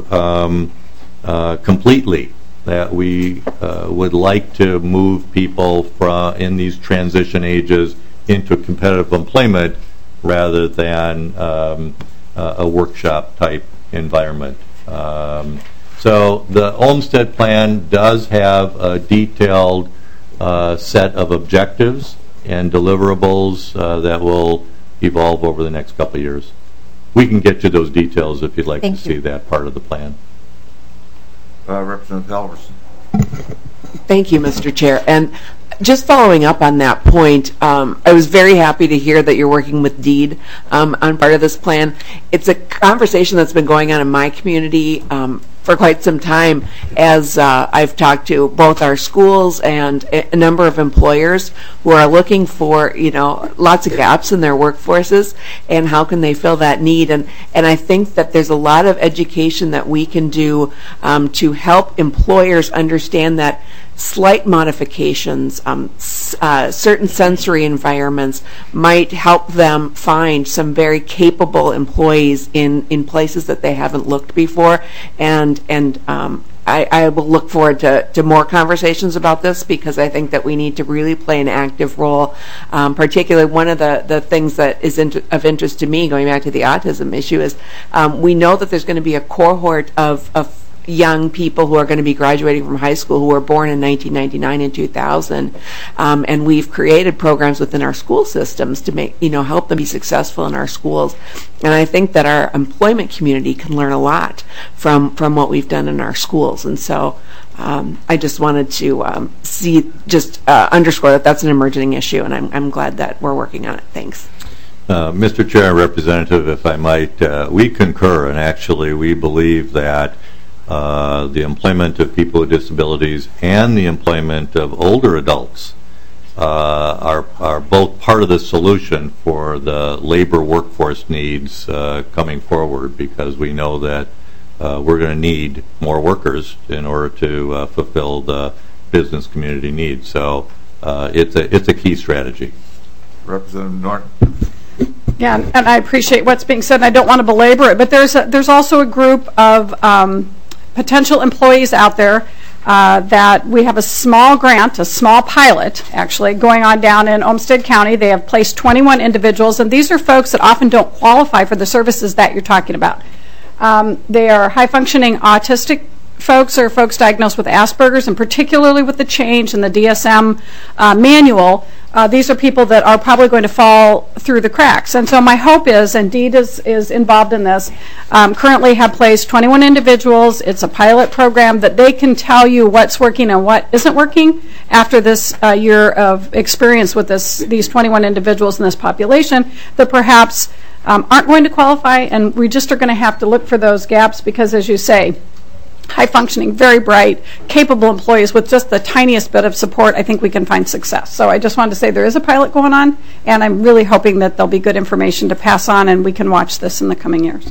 S8: completely that we would like to move people in these transition ages into competitive employment rather than a workshop type environment. So the Olmsted Plan does have a detailed set of objectives and deliverables that will evolve over the next couple of years. We can get you those details if you'd like to see that part of the plan.
S1: Representative Halverson.
S11: Thank you, Mr. Chair. And just following up on that point, I was very happy to hear that you're working with DEED on part of this plan. It's a conversation that's been going on in my community for quite some time, as I've talked to both our schools and a number of employers who are looking for, lots of gaps in their workforces, and how can they fill that need. And I think that there's a lot of education that we can do to help employers understand that slight modifications, certain sensory environments might help them find some very capable employees in places that they haven't looked before. And I will look forward to more conversations about this, because I think that we need to really play an active role. Particularly, one of the things that is of interest to me, going back to the autism issue, is we know that there's going to be a cohort of young people who are going to be graduating from high school who were born in 1999 and 2000, and we've created programs within our school systems to make help them be successful in our schools. And I think that our employment community can learn a lot from what we've done in our schools. And so I just wanted to underscore that that's an emerging issue, and I'm glad that we're working on it. Thanks.
S8: Mr. Chair and Representative, if I might, we concur, and actually we believe that the employment of people with disabilities and the employment of older adults are both part of the solution for the labor workforce needs coming forward, because we know that we're going to need more workers in order to fulfill the business community needs. So it's a key strategy.
S1: Representative Norton.
S2: Yeah, and I appreciate what's being said, and I don't want to belabor it, but there's also a group of potential employees out there that we have a small grant, a small pilot, actually, going on down in Olmsted County. They have placed 21 individuals, and these are folks that often don't qualify for the services that you're talking about. They are high-functioning autistic folks, or folks diagnosed with Asperger's, and particularly with the change in the DSM manual. These are people that are probably going to fall through the cracks. And so my hope is, and DEED is involved in this, currently have placed 21 individuals. It's a pilot program that they can tell you what's working and what isn't working after this year of experience with these 21 individuals in this population that perhaps aren't going to qualify, and we just are going to have to look for those gaps, because, as you say, high-functioning, very bright, capable employees with just the tiniest bit of support, I think we can find success. So I just wanted to say there is a pilot going on, and I'm really hoping that there'll be good information to pass on, and we can watch this in the coming years.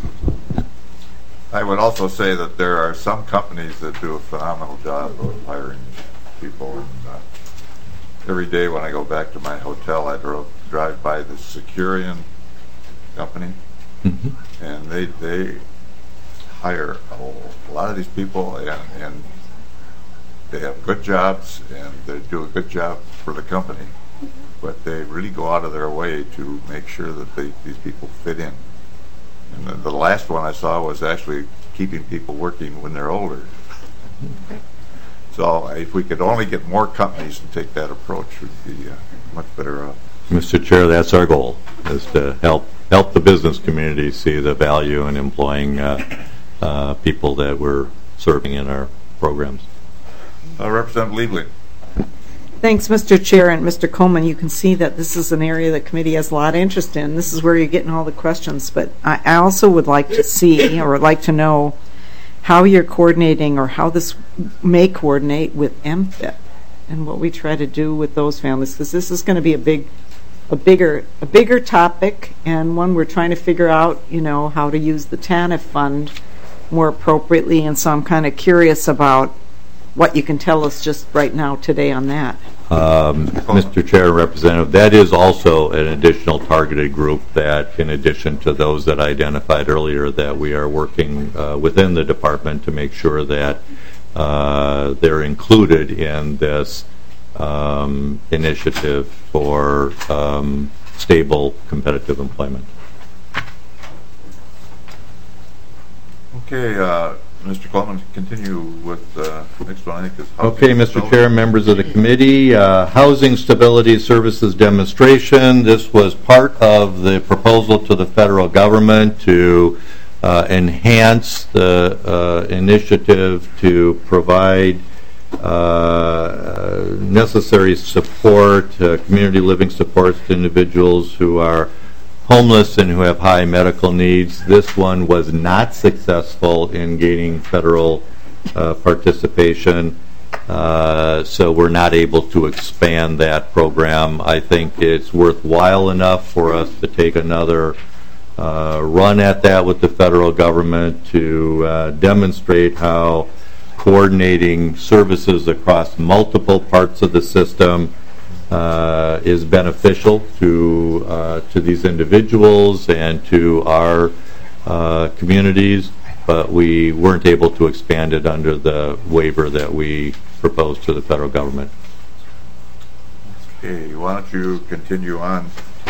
S1: I would also say that there are some companies that do a phenomenal job of hiring people. And every day when I go back to my hotel, I drive by the Securian company, and they hire a lot of these people, and they have good jobs, and they do a good job for the company, but they really go out of their way to make sure that these people fit in. And the last one I saw was actually keeping people working when they're older. So if we could only get more companies to take that approach, we'd be much better off.
S8: Mr. Chair, that's our goal, is to help the business community see the value in employing people that we're serving in our programs.
S1: Representative Liebling.
S7: Thanks, Mr. Chair, and Mr. Coleman. You can see that this is an area the committee has a lot of interest in. This is where you're getting all the questions. But I also would like to see, or would like to know, how you're coordinating, or how this may coordinate with MFIP and what we try to do with those families, because this is going to be a bigger topic, and one we're trying to figure out, how to use the TANF fund more appropriately. And so I'm kind of curious about what you can tell us just right now today on that.
S8: Mr. Chair, Representative, that is also an additional targeted group that, in addition to those that I identified earlier, that we are working within the department to make sure that they're included in this initiative for stable, competitive employment.
S1: Okay, Mr. Coleman, continue with the next one. I think is
S8: okay, Mr. Chair, members of the committee, Housing Stability Services Demonstration. This was part of the proposal to the federal government to enhance the initiative to provide necessary support, community living supports to individuals who are homeless and who have high medical needs. This one was not successful in gaining federal participation, so we're not able to expand that program. I think it's worthwhile enough for us to take another run at that with the federal government to demonstrate how coordinating services across multiple parts of the system is beneficial to these individuals and to our communities, but we weren't able to expand it under the waiver that we proposed to the federal government.
S1: Okay, why don't you continue on?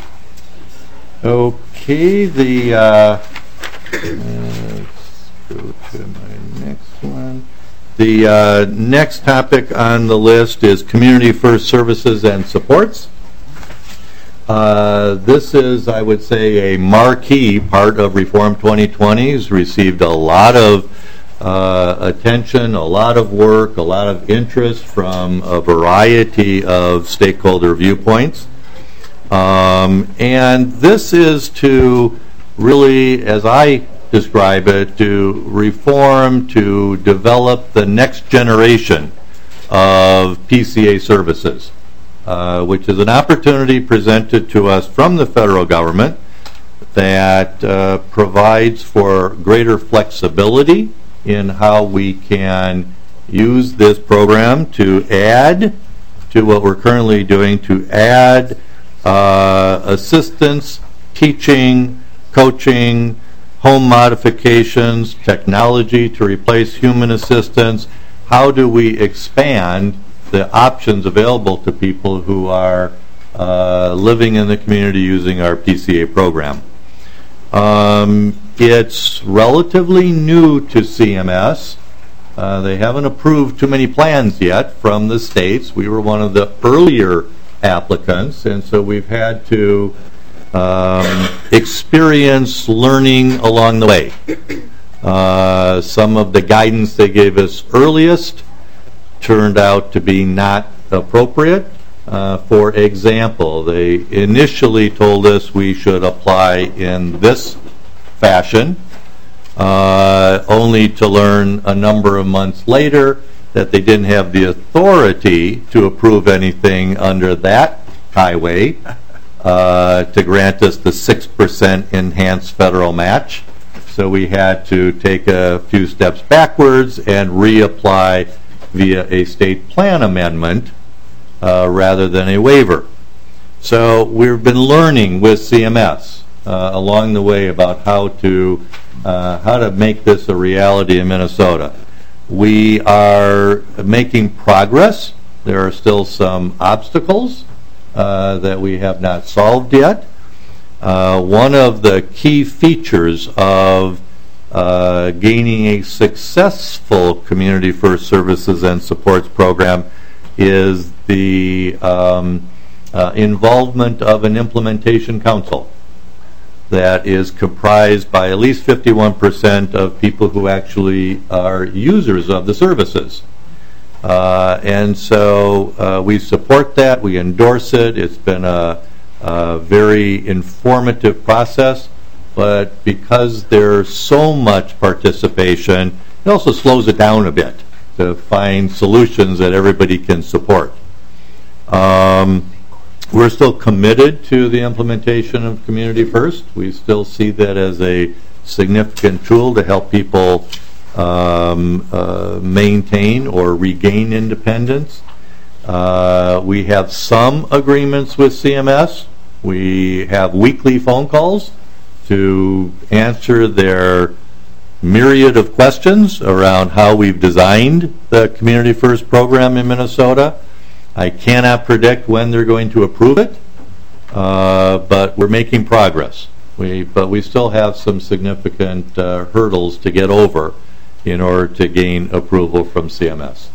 S8: Okay, let's go to my next one. The next topic on the list is Community First Services and Supports. This is, I would say, a marquee part of Reform 2020. It's received a lot of attention, a lot of work, a lot of interest from a variety of stakeholder viewpoints. And this is to really, as I describe it, to reform, to develop the next generation of PCA services, which is an opportunity presented to us from the federal government that provides for greater flexibility in how we can use this program to add to what we're currently doing, to add assistance, teaching, coaching, home modifications, technology to replace human assistance. How do we expand the options available to people who are living in the community using our PCA program? It's relatively new to CMS. They haven't approved too many plans yet from the states. We were one of the earlier applicants, and so we've had to experience learning along the way. Some of the guidance they gave us earliest turned out to be not appropriate. For example, they initially told us we should apply in this fashion, only to learn a number of months later that they didn't have the authority to approve anything under that highway to grant us the 6% enhanced federal match. So we had to take a few steps backwards and reapply via a state plan amendment rather than a waiver. So we've been learning with CMS along the way about how to make this a reality in Minnesota. We are making progress. There are still some obstacles that we have not solved yet. One of the key features of gaining a successful Community First Services and Supports program is the involvement of an implementation council that is comprised by at least 51% of people who actually are users of the services. And so we support that, we endorse it. It's been a very informative process, but because there's so much participation, it also slows it down a bit to find solutions that everybody can support. We're still committed to the implementation of Community First. We still see that as a significant tool to help people maintain or regain independence. We have some agreements with CMS. We have weekly phone calls to answer their myriad of questions around how we've designed the Community First program in Minnesota. I cannot predict when they're going to approve it, but we're making progress. But we still have some significant hurdles to get over in order to gain approval from CMS.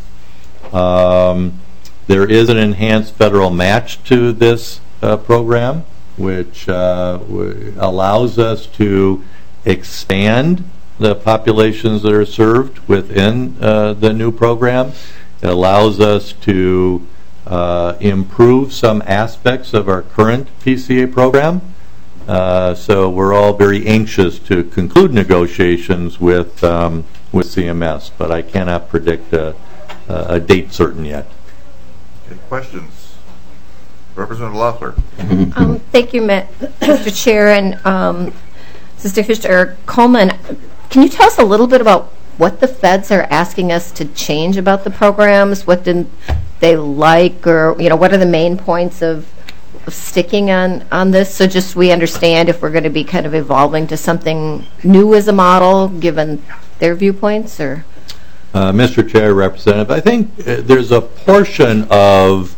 S8: There is an enhanced federal match to this program, which allows us to expand the populations that are served within the new program. It allows us to improve some aspects of our current PCA program. So we're all very anxious to conclude negotiations with CMS, but I cannot predict a date certain yet.
S1: Okay, questions? Representative Loeffler.
S9: Thank you, Mr. Chair, and Sister Coleman. Can you tell us a little bit about what the feds are asking us to change about the programs? What didn't they like, or what are the main points of sticking on this? So just we understand if we're going to be kind of evolving to something new as a model, given their viewpoints, or.
S8: Mr. Chair, Representative, I think there's a portion of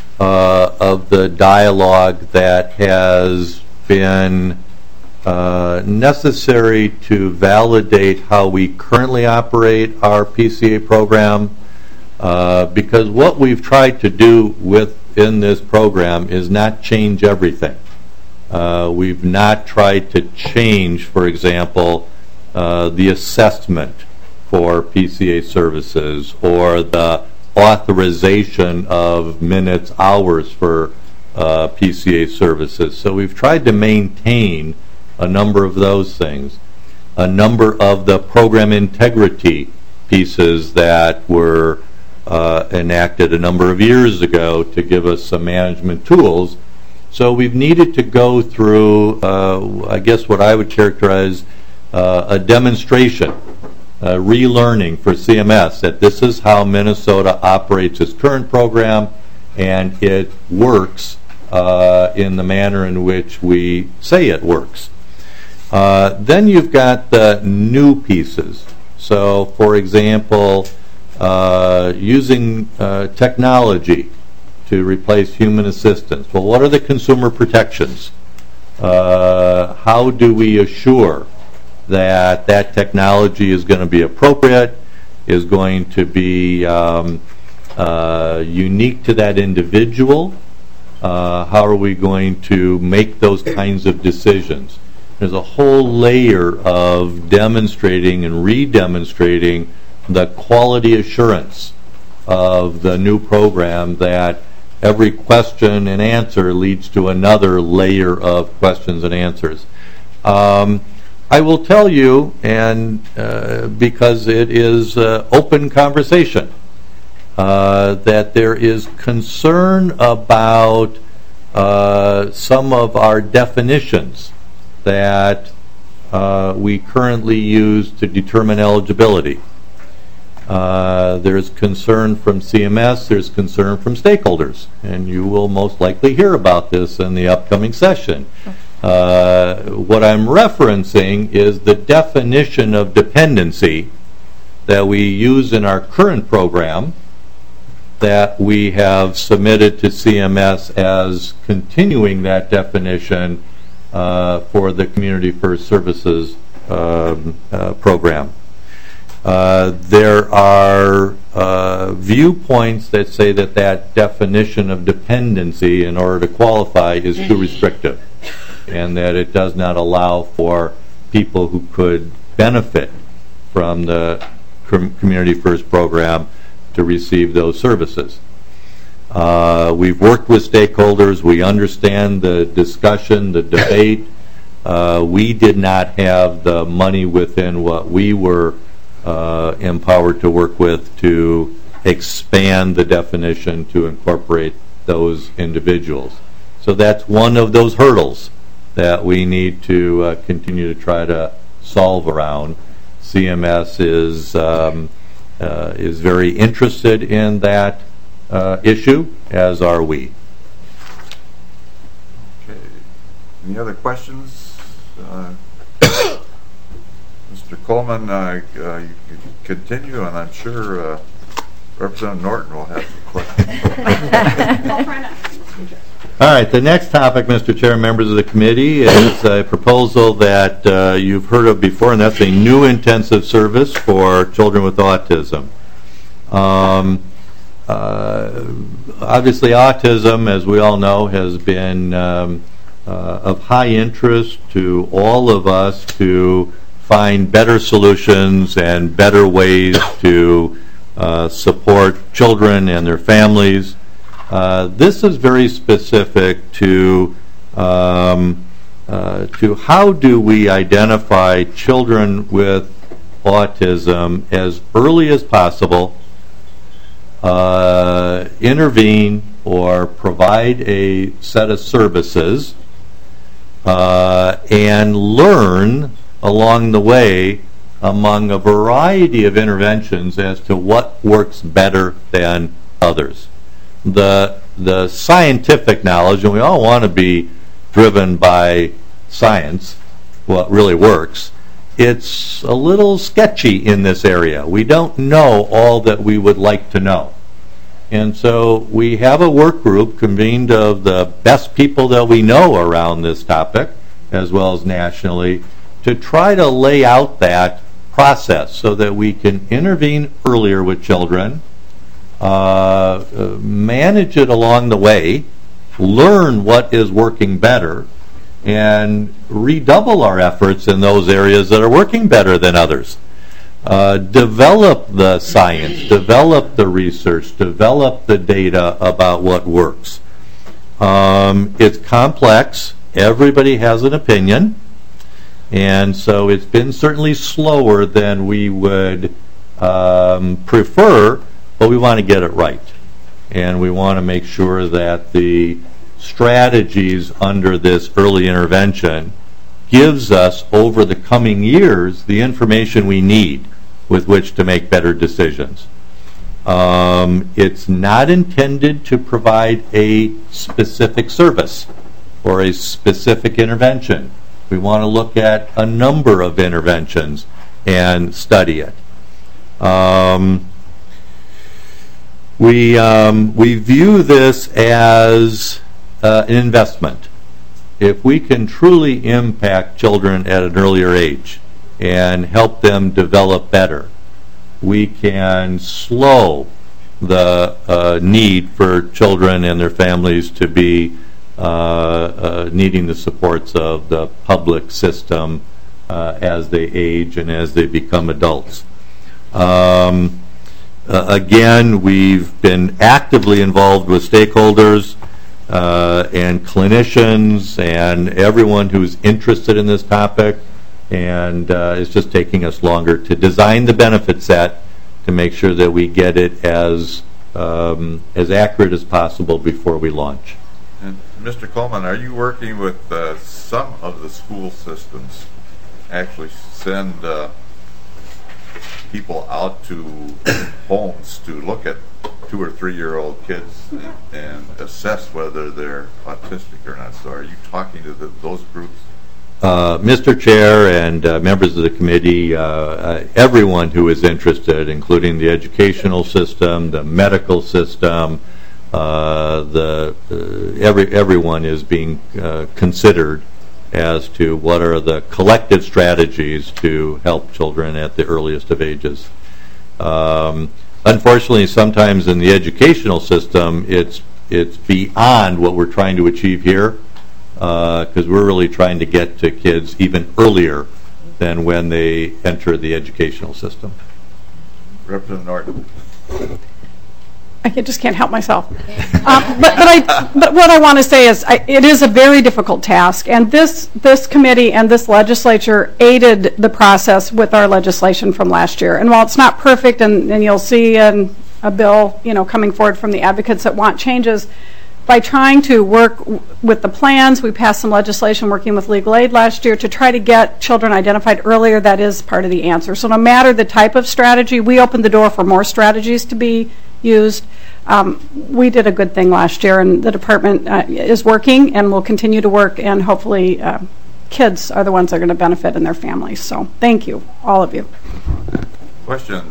S8: the dialogue that has been necessary to validate how we currently operate our PCA program, because what we've tried to do within this program is not change everything. We've not tried to change, for example, the assessment for PCA services or the authorization of minutes, hours for PCA services. So we've tried to maintain a number of those things. A number of the program integrity pieces that were enacted a number of years ago to give us some management tools. So we've needed to go through, I guess what I would characterize a demonstration, relearning for CMS that this is how Minnesota operates its current program, and it works in the manner in which we say it works. Then you've got the new pieces. So, for example, using technology to replace human assistance. Well, what are the consumer protections? How do we assure that that technology is going to be appropriate, is going to be unique to that individual? How are we going to make those kinds of decisions? There's a whole layer of demonstrating and re-demonstrating the quality assurance of the new program, that every question and answer leads to another layer of questions and answers. I will tell you, and because it is open conversation, that there is concern about some of our definitions that we currently use to determine eligibility. There's concern from CMS, there's concern from stakeholders, and you will most likely hear about this in the upcoming session. What I'm referencing is the definition of dependency that we use in our current program, that we have submitted to CMS as continuing that definition for the Community First Services program. There are viewpoints that say that that definition of dependency in order to qualify is too restrictive, and that it does not allow for people who could benefit from the Community First program to receive those services. We've worked with stakeholders. We understand the discussion, the debate. We did not have the money within what we were empowered to work with to expand the definition to incorporate those individuals. So that's one of those hurdles that we need to continue to try to solve around. CMS is very interested in that issue, as are we.
S1: Okay. Any other questions? Mr. Coleman, you can continue, and I'm sure Representative Norton will have some questions.
S8: All right, the next topic, Mr. Chair and members of the committee, is a proposal that you've heard of before, and that's a new intensive service for children with autism. Obviously, autism, as we all know, has been of high interest to all of us to find better solutions and better ways to support children and their families. This is very specific to how do we identify children with autism as early as possible, intervene or provide a set of services, and learn along the way among a variety of interventions as to what works better than others. The scientific knowledge, and we all want to be driven by science, what really works, it's a little sketchy in this area. We don't know all that we would like to know. And so we have a work group convened of the best people that we know around this topic, as well as nationally, to try to lay out that process so that we can intervene earlier with children, manage it along the way, learn what is working better, and redouble our efforts in those areas that are working better than others. Develop the science, develop the research, develop the data about what works. It's complex. Everybody has an opinion. And so it's been certainly slower than we would prefer, but we want to get it right. And we want to make sure that the strategies under this early intervention gives us, over the coming years, the information we need with which to make better decisions. It's not intended to provide a specific service or a specific intervention. We want to look at a number of interventions and study it. We view this as an investment. If we can truly impact children at an earlier age and help them develop better, we can slow the need for children and their families to be needing the supports of the public system as they age and as they become adults. Again, we've been actively involved with stakeholders and clinicians and everyone who's interested in this topic, and it's just taking us longer to design the benefit set to make sure that we get it as accurate as possible before we launch.
S1: And Mr. Coleman, are you working with some of the school systems actually send people out to homes to look at 2 or 3 year old kids and assess whether they're autistic or not? So are you talking to those groups?
S8: Mr. Chair and members of the committee, everyone who is interested, including the educational system, the medical system, everyone is being considered as to what are the collective strategies to help children at the earliest of ages. Unfortunately, sometimes in the educational system, it's beyond what we're trying to achieve here, because we're really trying to get to kids even earlier than when they enter the educational system.
S1: Representative Norton.
S2: I just can't help myself. But what I want to say is it is a very difficult task, and this committee and this legislature aided the process with our legislation from last year. And while it's not perfect, and you'll see a bill coming forward from the advocates that want changes, by trying to work with the plans, we passed some legislation working with legal aid last year to try to get children identified earlier. That is part of the answer. So no matter the type of strategy, we opened the door for more strategies to be used. We did a good thing last year, and the department is working and will continue to work, and hopefully kids are the ones that are going to benefit and their families. So thank you, all of you.
S1: Questions?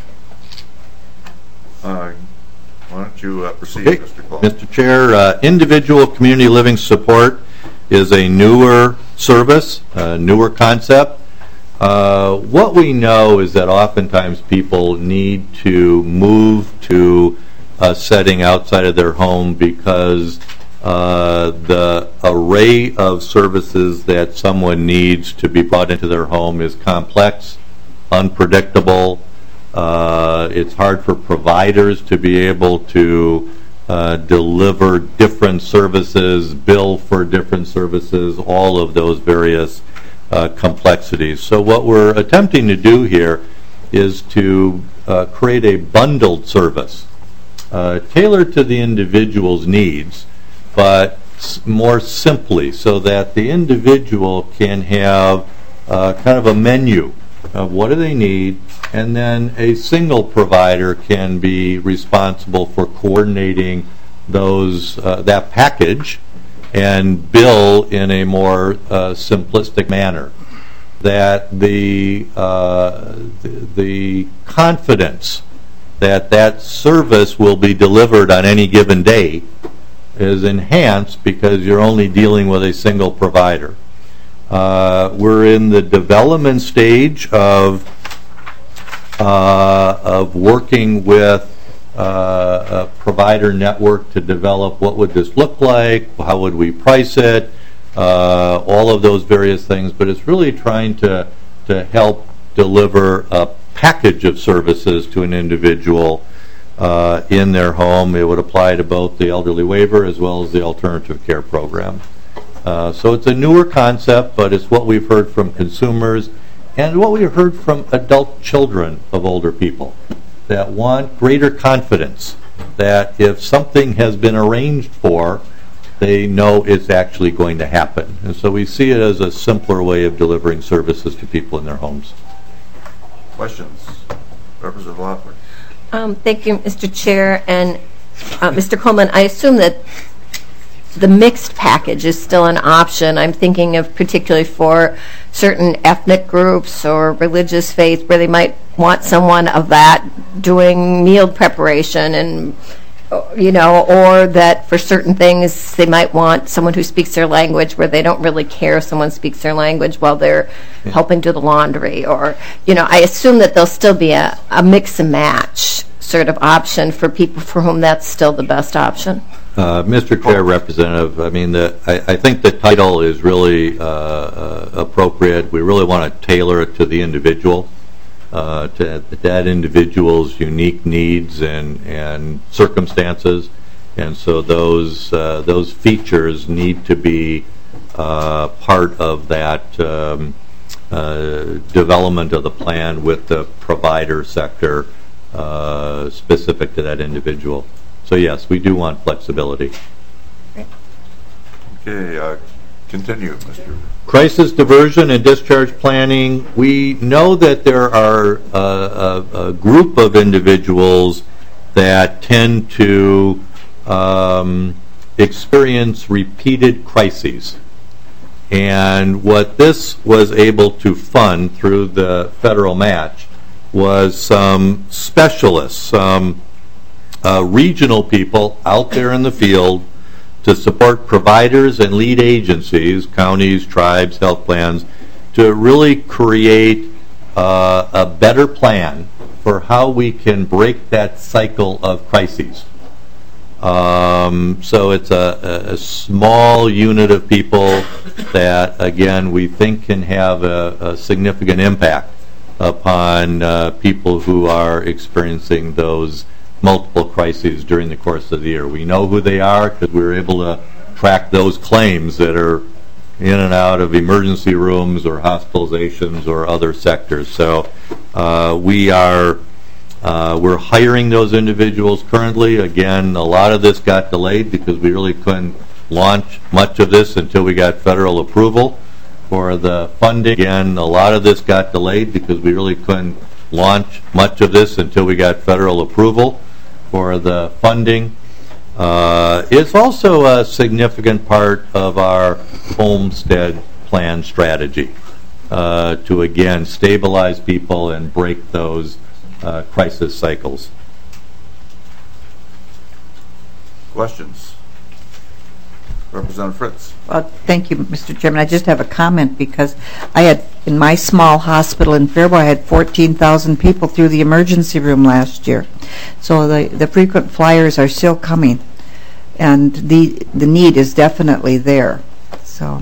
S1: Why don't you proceed,
S8: Okay.
S1: Mr. Coleman?
S8: Mr. Chair, individual community living support is a newer service, a newer concept. What we know is that oftentimes people need to move to a setting outside of their home because the array of services that someone needs to be brought into their home is complex, unpredictable, It's hard for providers to be able to deliver different services, bill for different services, all of those various complexities. So what we're attempting to do here is to create a bundled service tailored to the individual's needs, but more simply, so that the individual can have kind of a menu of what do they need, and then a single provider can be responsible for coordinating those that package and bill in a more simplistic manner. That the confidence that that service will be delivered on any given day is enhanced because you're only dealing with a single provider. We're in the development stage of working with a provider network to develop what would this look like, how would we price it, all of those various things, but it's really trying to help deliver a package of services to an individual in their home. It would apply to both the elderly waiver as well as the alternative care program. So it's a newer concept, but it's what we've heard from consumers and what we've heard from adult children of older people that want greater confidence that if something has been arranged for, they know it's actually going to happen. And so we see it as a simpler way of delivering services to people in their homes.
S1: Questions? Representative Loeffler.
S9: Thank you, Mr. Chair. And Mr. Coleman, I assume that the mixed package is still an option. I'm thinking of particularly for certain ethnic groups or religious faith where they might want someone of that doing meal preparation and, you know, or that for certain things they might want someone who speaks their language where they don't really care if someone speaks their language while they're helping do the laundry. Or, you know, I assume that there'll still be a mix and match sort of option for people for whom that's still the best option.
S8: Mr. Chair, Representative, I mean, I think the title is really appropriate. We really want to tailor it to the individual, to that individual's unique needs and circumstances, and so those features need to be part of that development of the plan with the provider sector specific to that individual. So yes, we do want flexibility.
S1: Okay, continue, Mr.
S8: Crisis diversion and discharge planning. We know that there are a group of individuals that tend to experience repeated crises. And what this was able to fund through the federal match was some specialists, some regional people out there in the field to support providers and lead agencies, counties, tribes, health plans, to really create a better plan for how we can break that cycle of crises. So it's a small unit of people that, again, we think can have a significant impact upon people who are experiencing those multiple crises during the course of the year. We know who they are because we were able to track those claims that are in and out of emergency rooms or hospitalizations or other sectors. So we're hiring those individuals currently. Again, a lot of this got delayed because we really couldn't launch much of this until we got federal approval for the funding. Again, a lot of this got delayed because we really couldn't launch much of this until we got federal approval for the funding. It's also a significant part of our homestead plan strategy to, again, stabilize people and break those crisis cycles.
S1: Questions? Representative Fritz.
S12: Well, thank you, Mr. Chairman. I just have a comment because I had, in my small hospital in Faribault, I had 14,000 people through the emergency room last year. So the frequent flyers are still coming, and the need is definitely there. So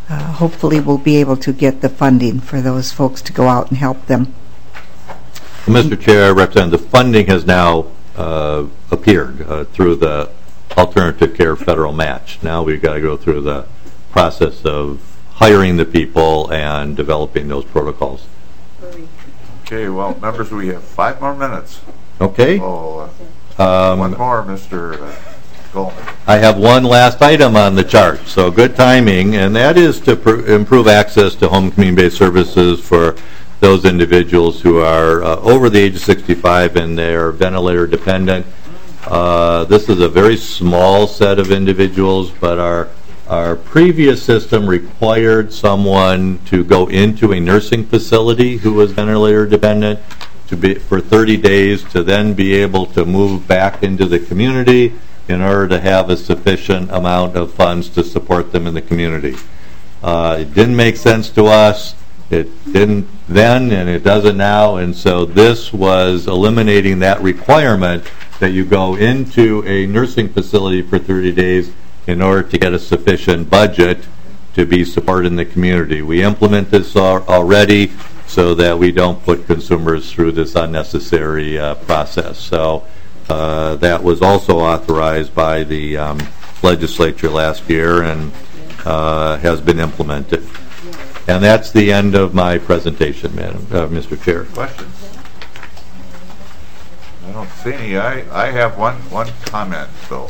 S12: hopefully we'll be able to get the funding for those folks to go out and help them.
S8: Mr. Chair, Representative, the funding has now appeared through the Alternative Care federal match. Now we've got to go through the process of hiring the people and developing those protocols.
S1: Okay, well, members, we have 5 more minutes.
S8: Okay.
S1: So, one more, Mr. Coleman.
S8: I have one last item on the chart, so good timing, and that is to improve access to home community-based services for those individuals who are over the age of 65 and they're ventilator dependent. This is a very small set of individuals, but our previous system required someone to go into a nursing facility who was ventilator dependent for 30 days to then be able to move back into the community in order to have a sufficient amount of funds to support them in the community. It didn't make sense to us. It didn't then, and it doesn't now, and so this was eliminating that requirement that you go into a nursing facility for 30 days in order to get a sufficient budget to be supported in the community. We implement this already so that we don't put consumers through this unnecessary process. So that was also authorized by the legislature last year and has been implemented. And that's the end of my presentation, Mr. Chair.
S1: Questions? I don't see any. I have one comment, though.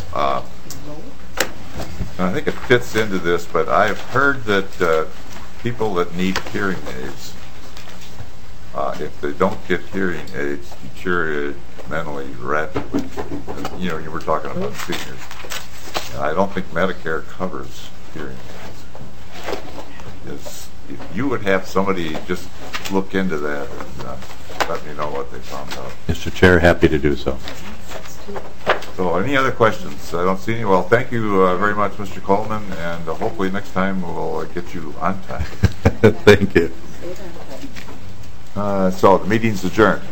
S1: And I think it fits into this, but I've heard that people that need hearing aids, if they don't get hearing aids, deteriorate mentally, rapidly. You know, you were talking about seniors. And I don't think Medicare covers hearing aids. If you would have somebody just look into that and let me know what they found out.
S8: Mr. Chair, happy to do so.
S1: So any other questions? I don't see any. Well, thank you very much, Mr. Coleman, and hopefully next time we'll get you on time.
S8: Thank you.
S1: So the meeting's adjourned.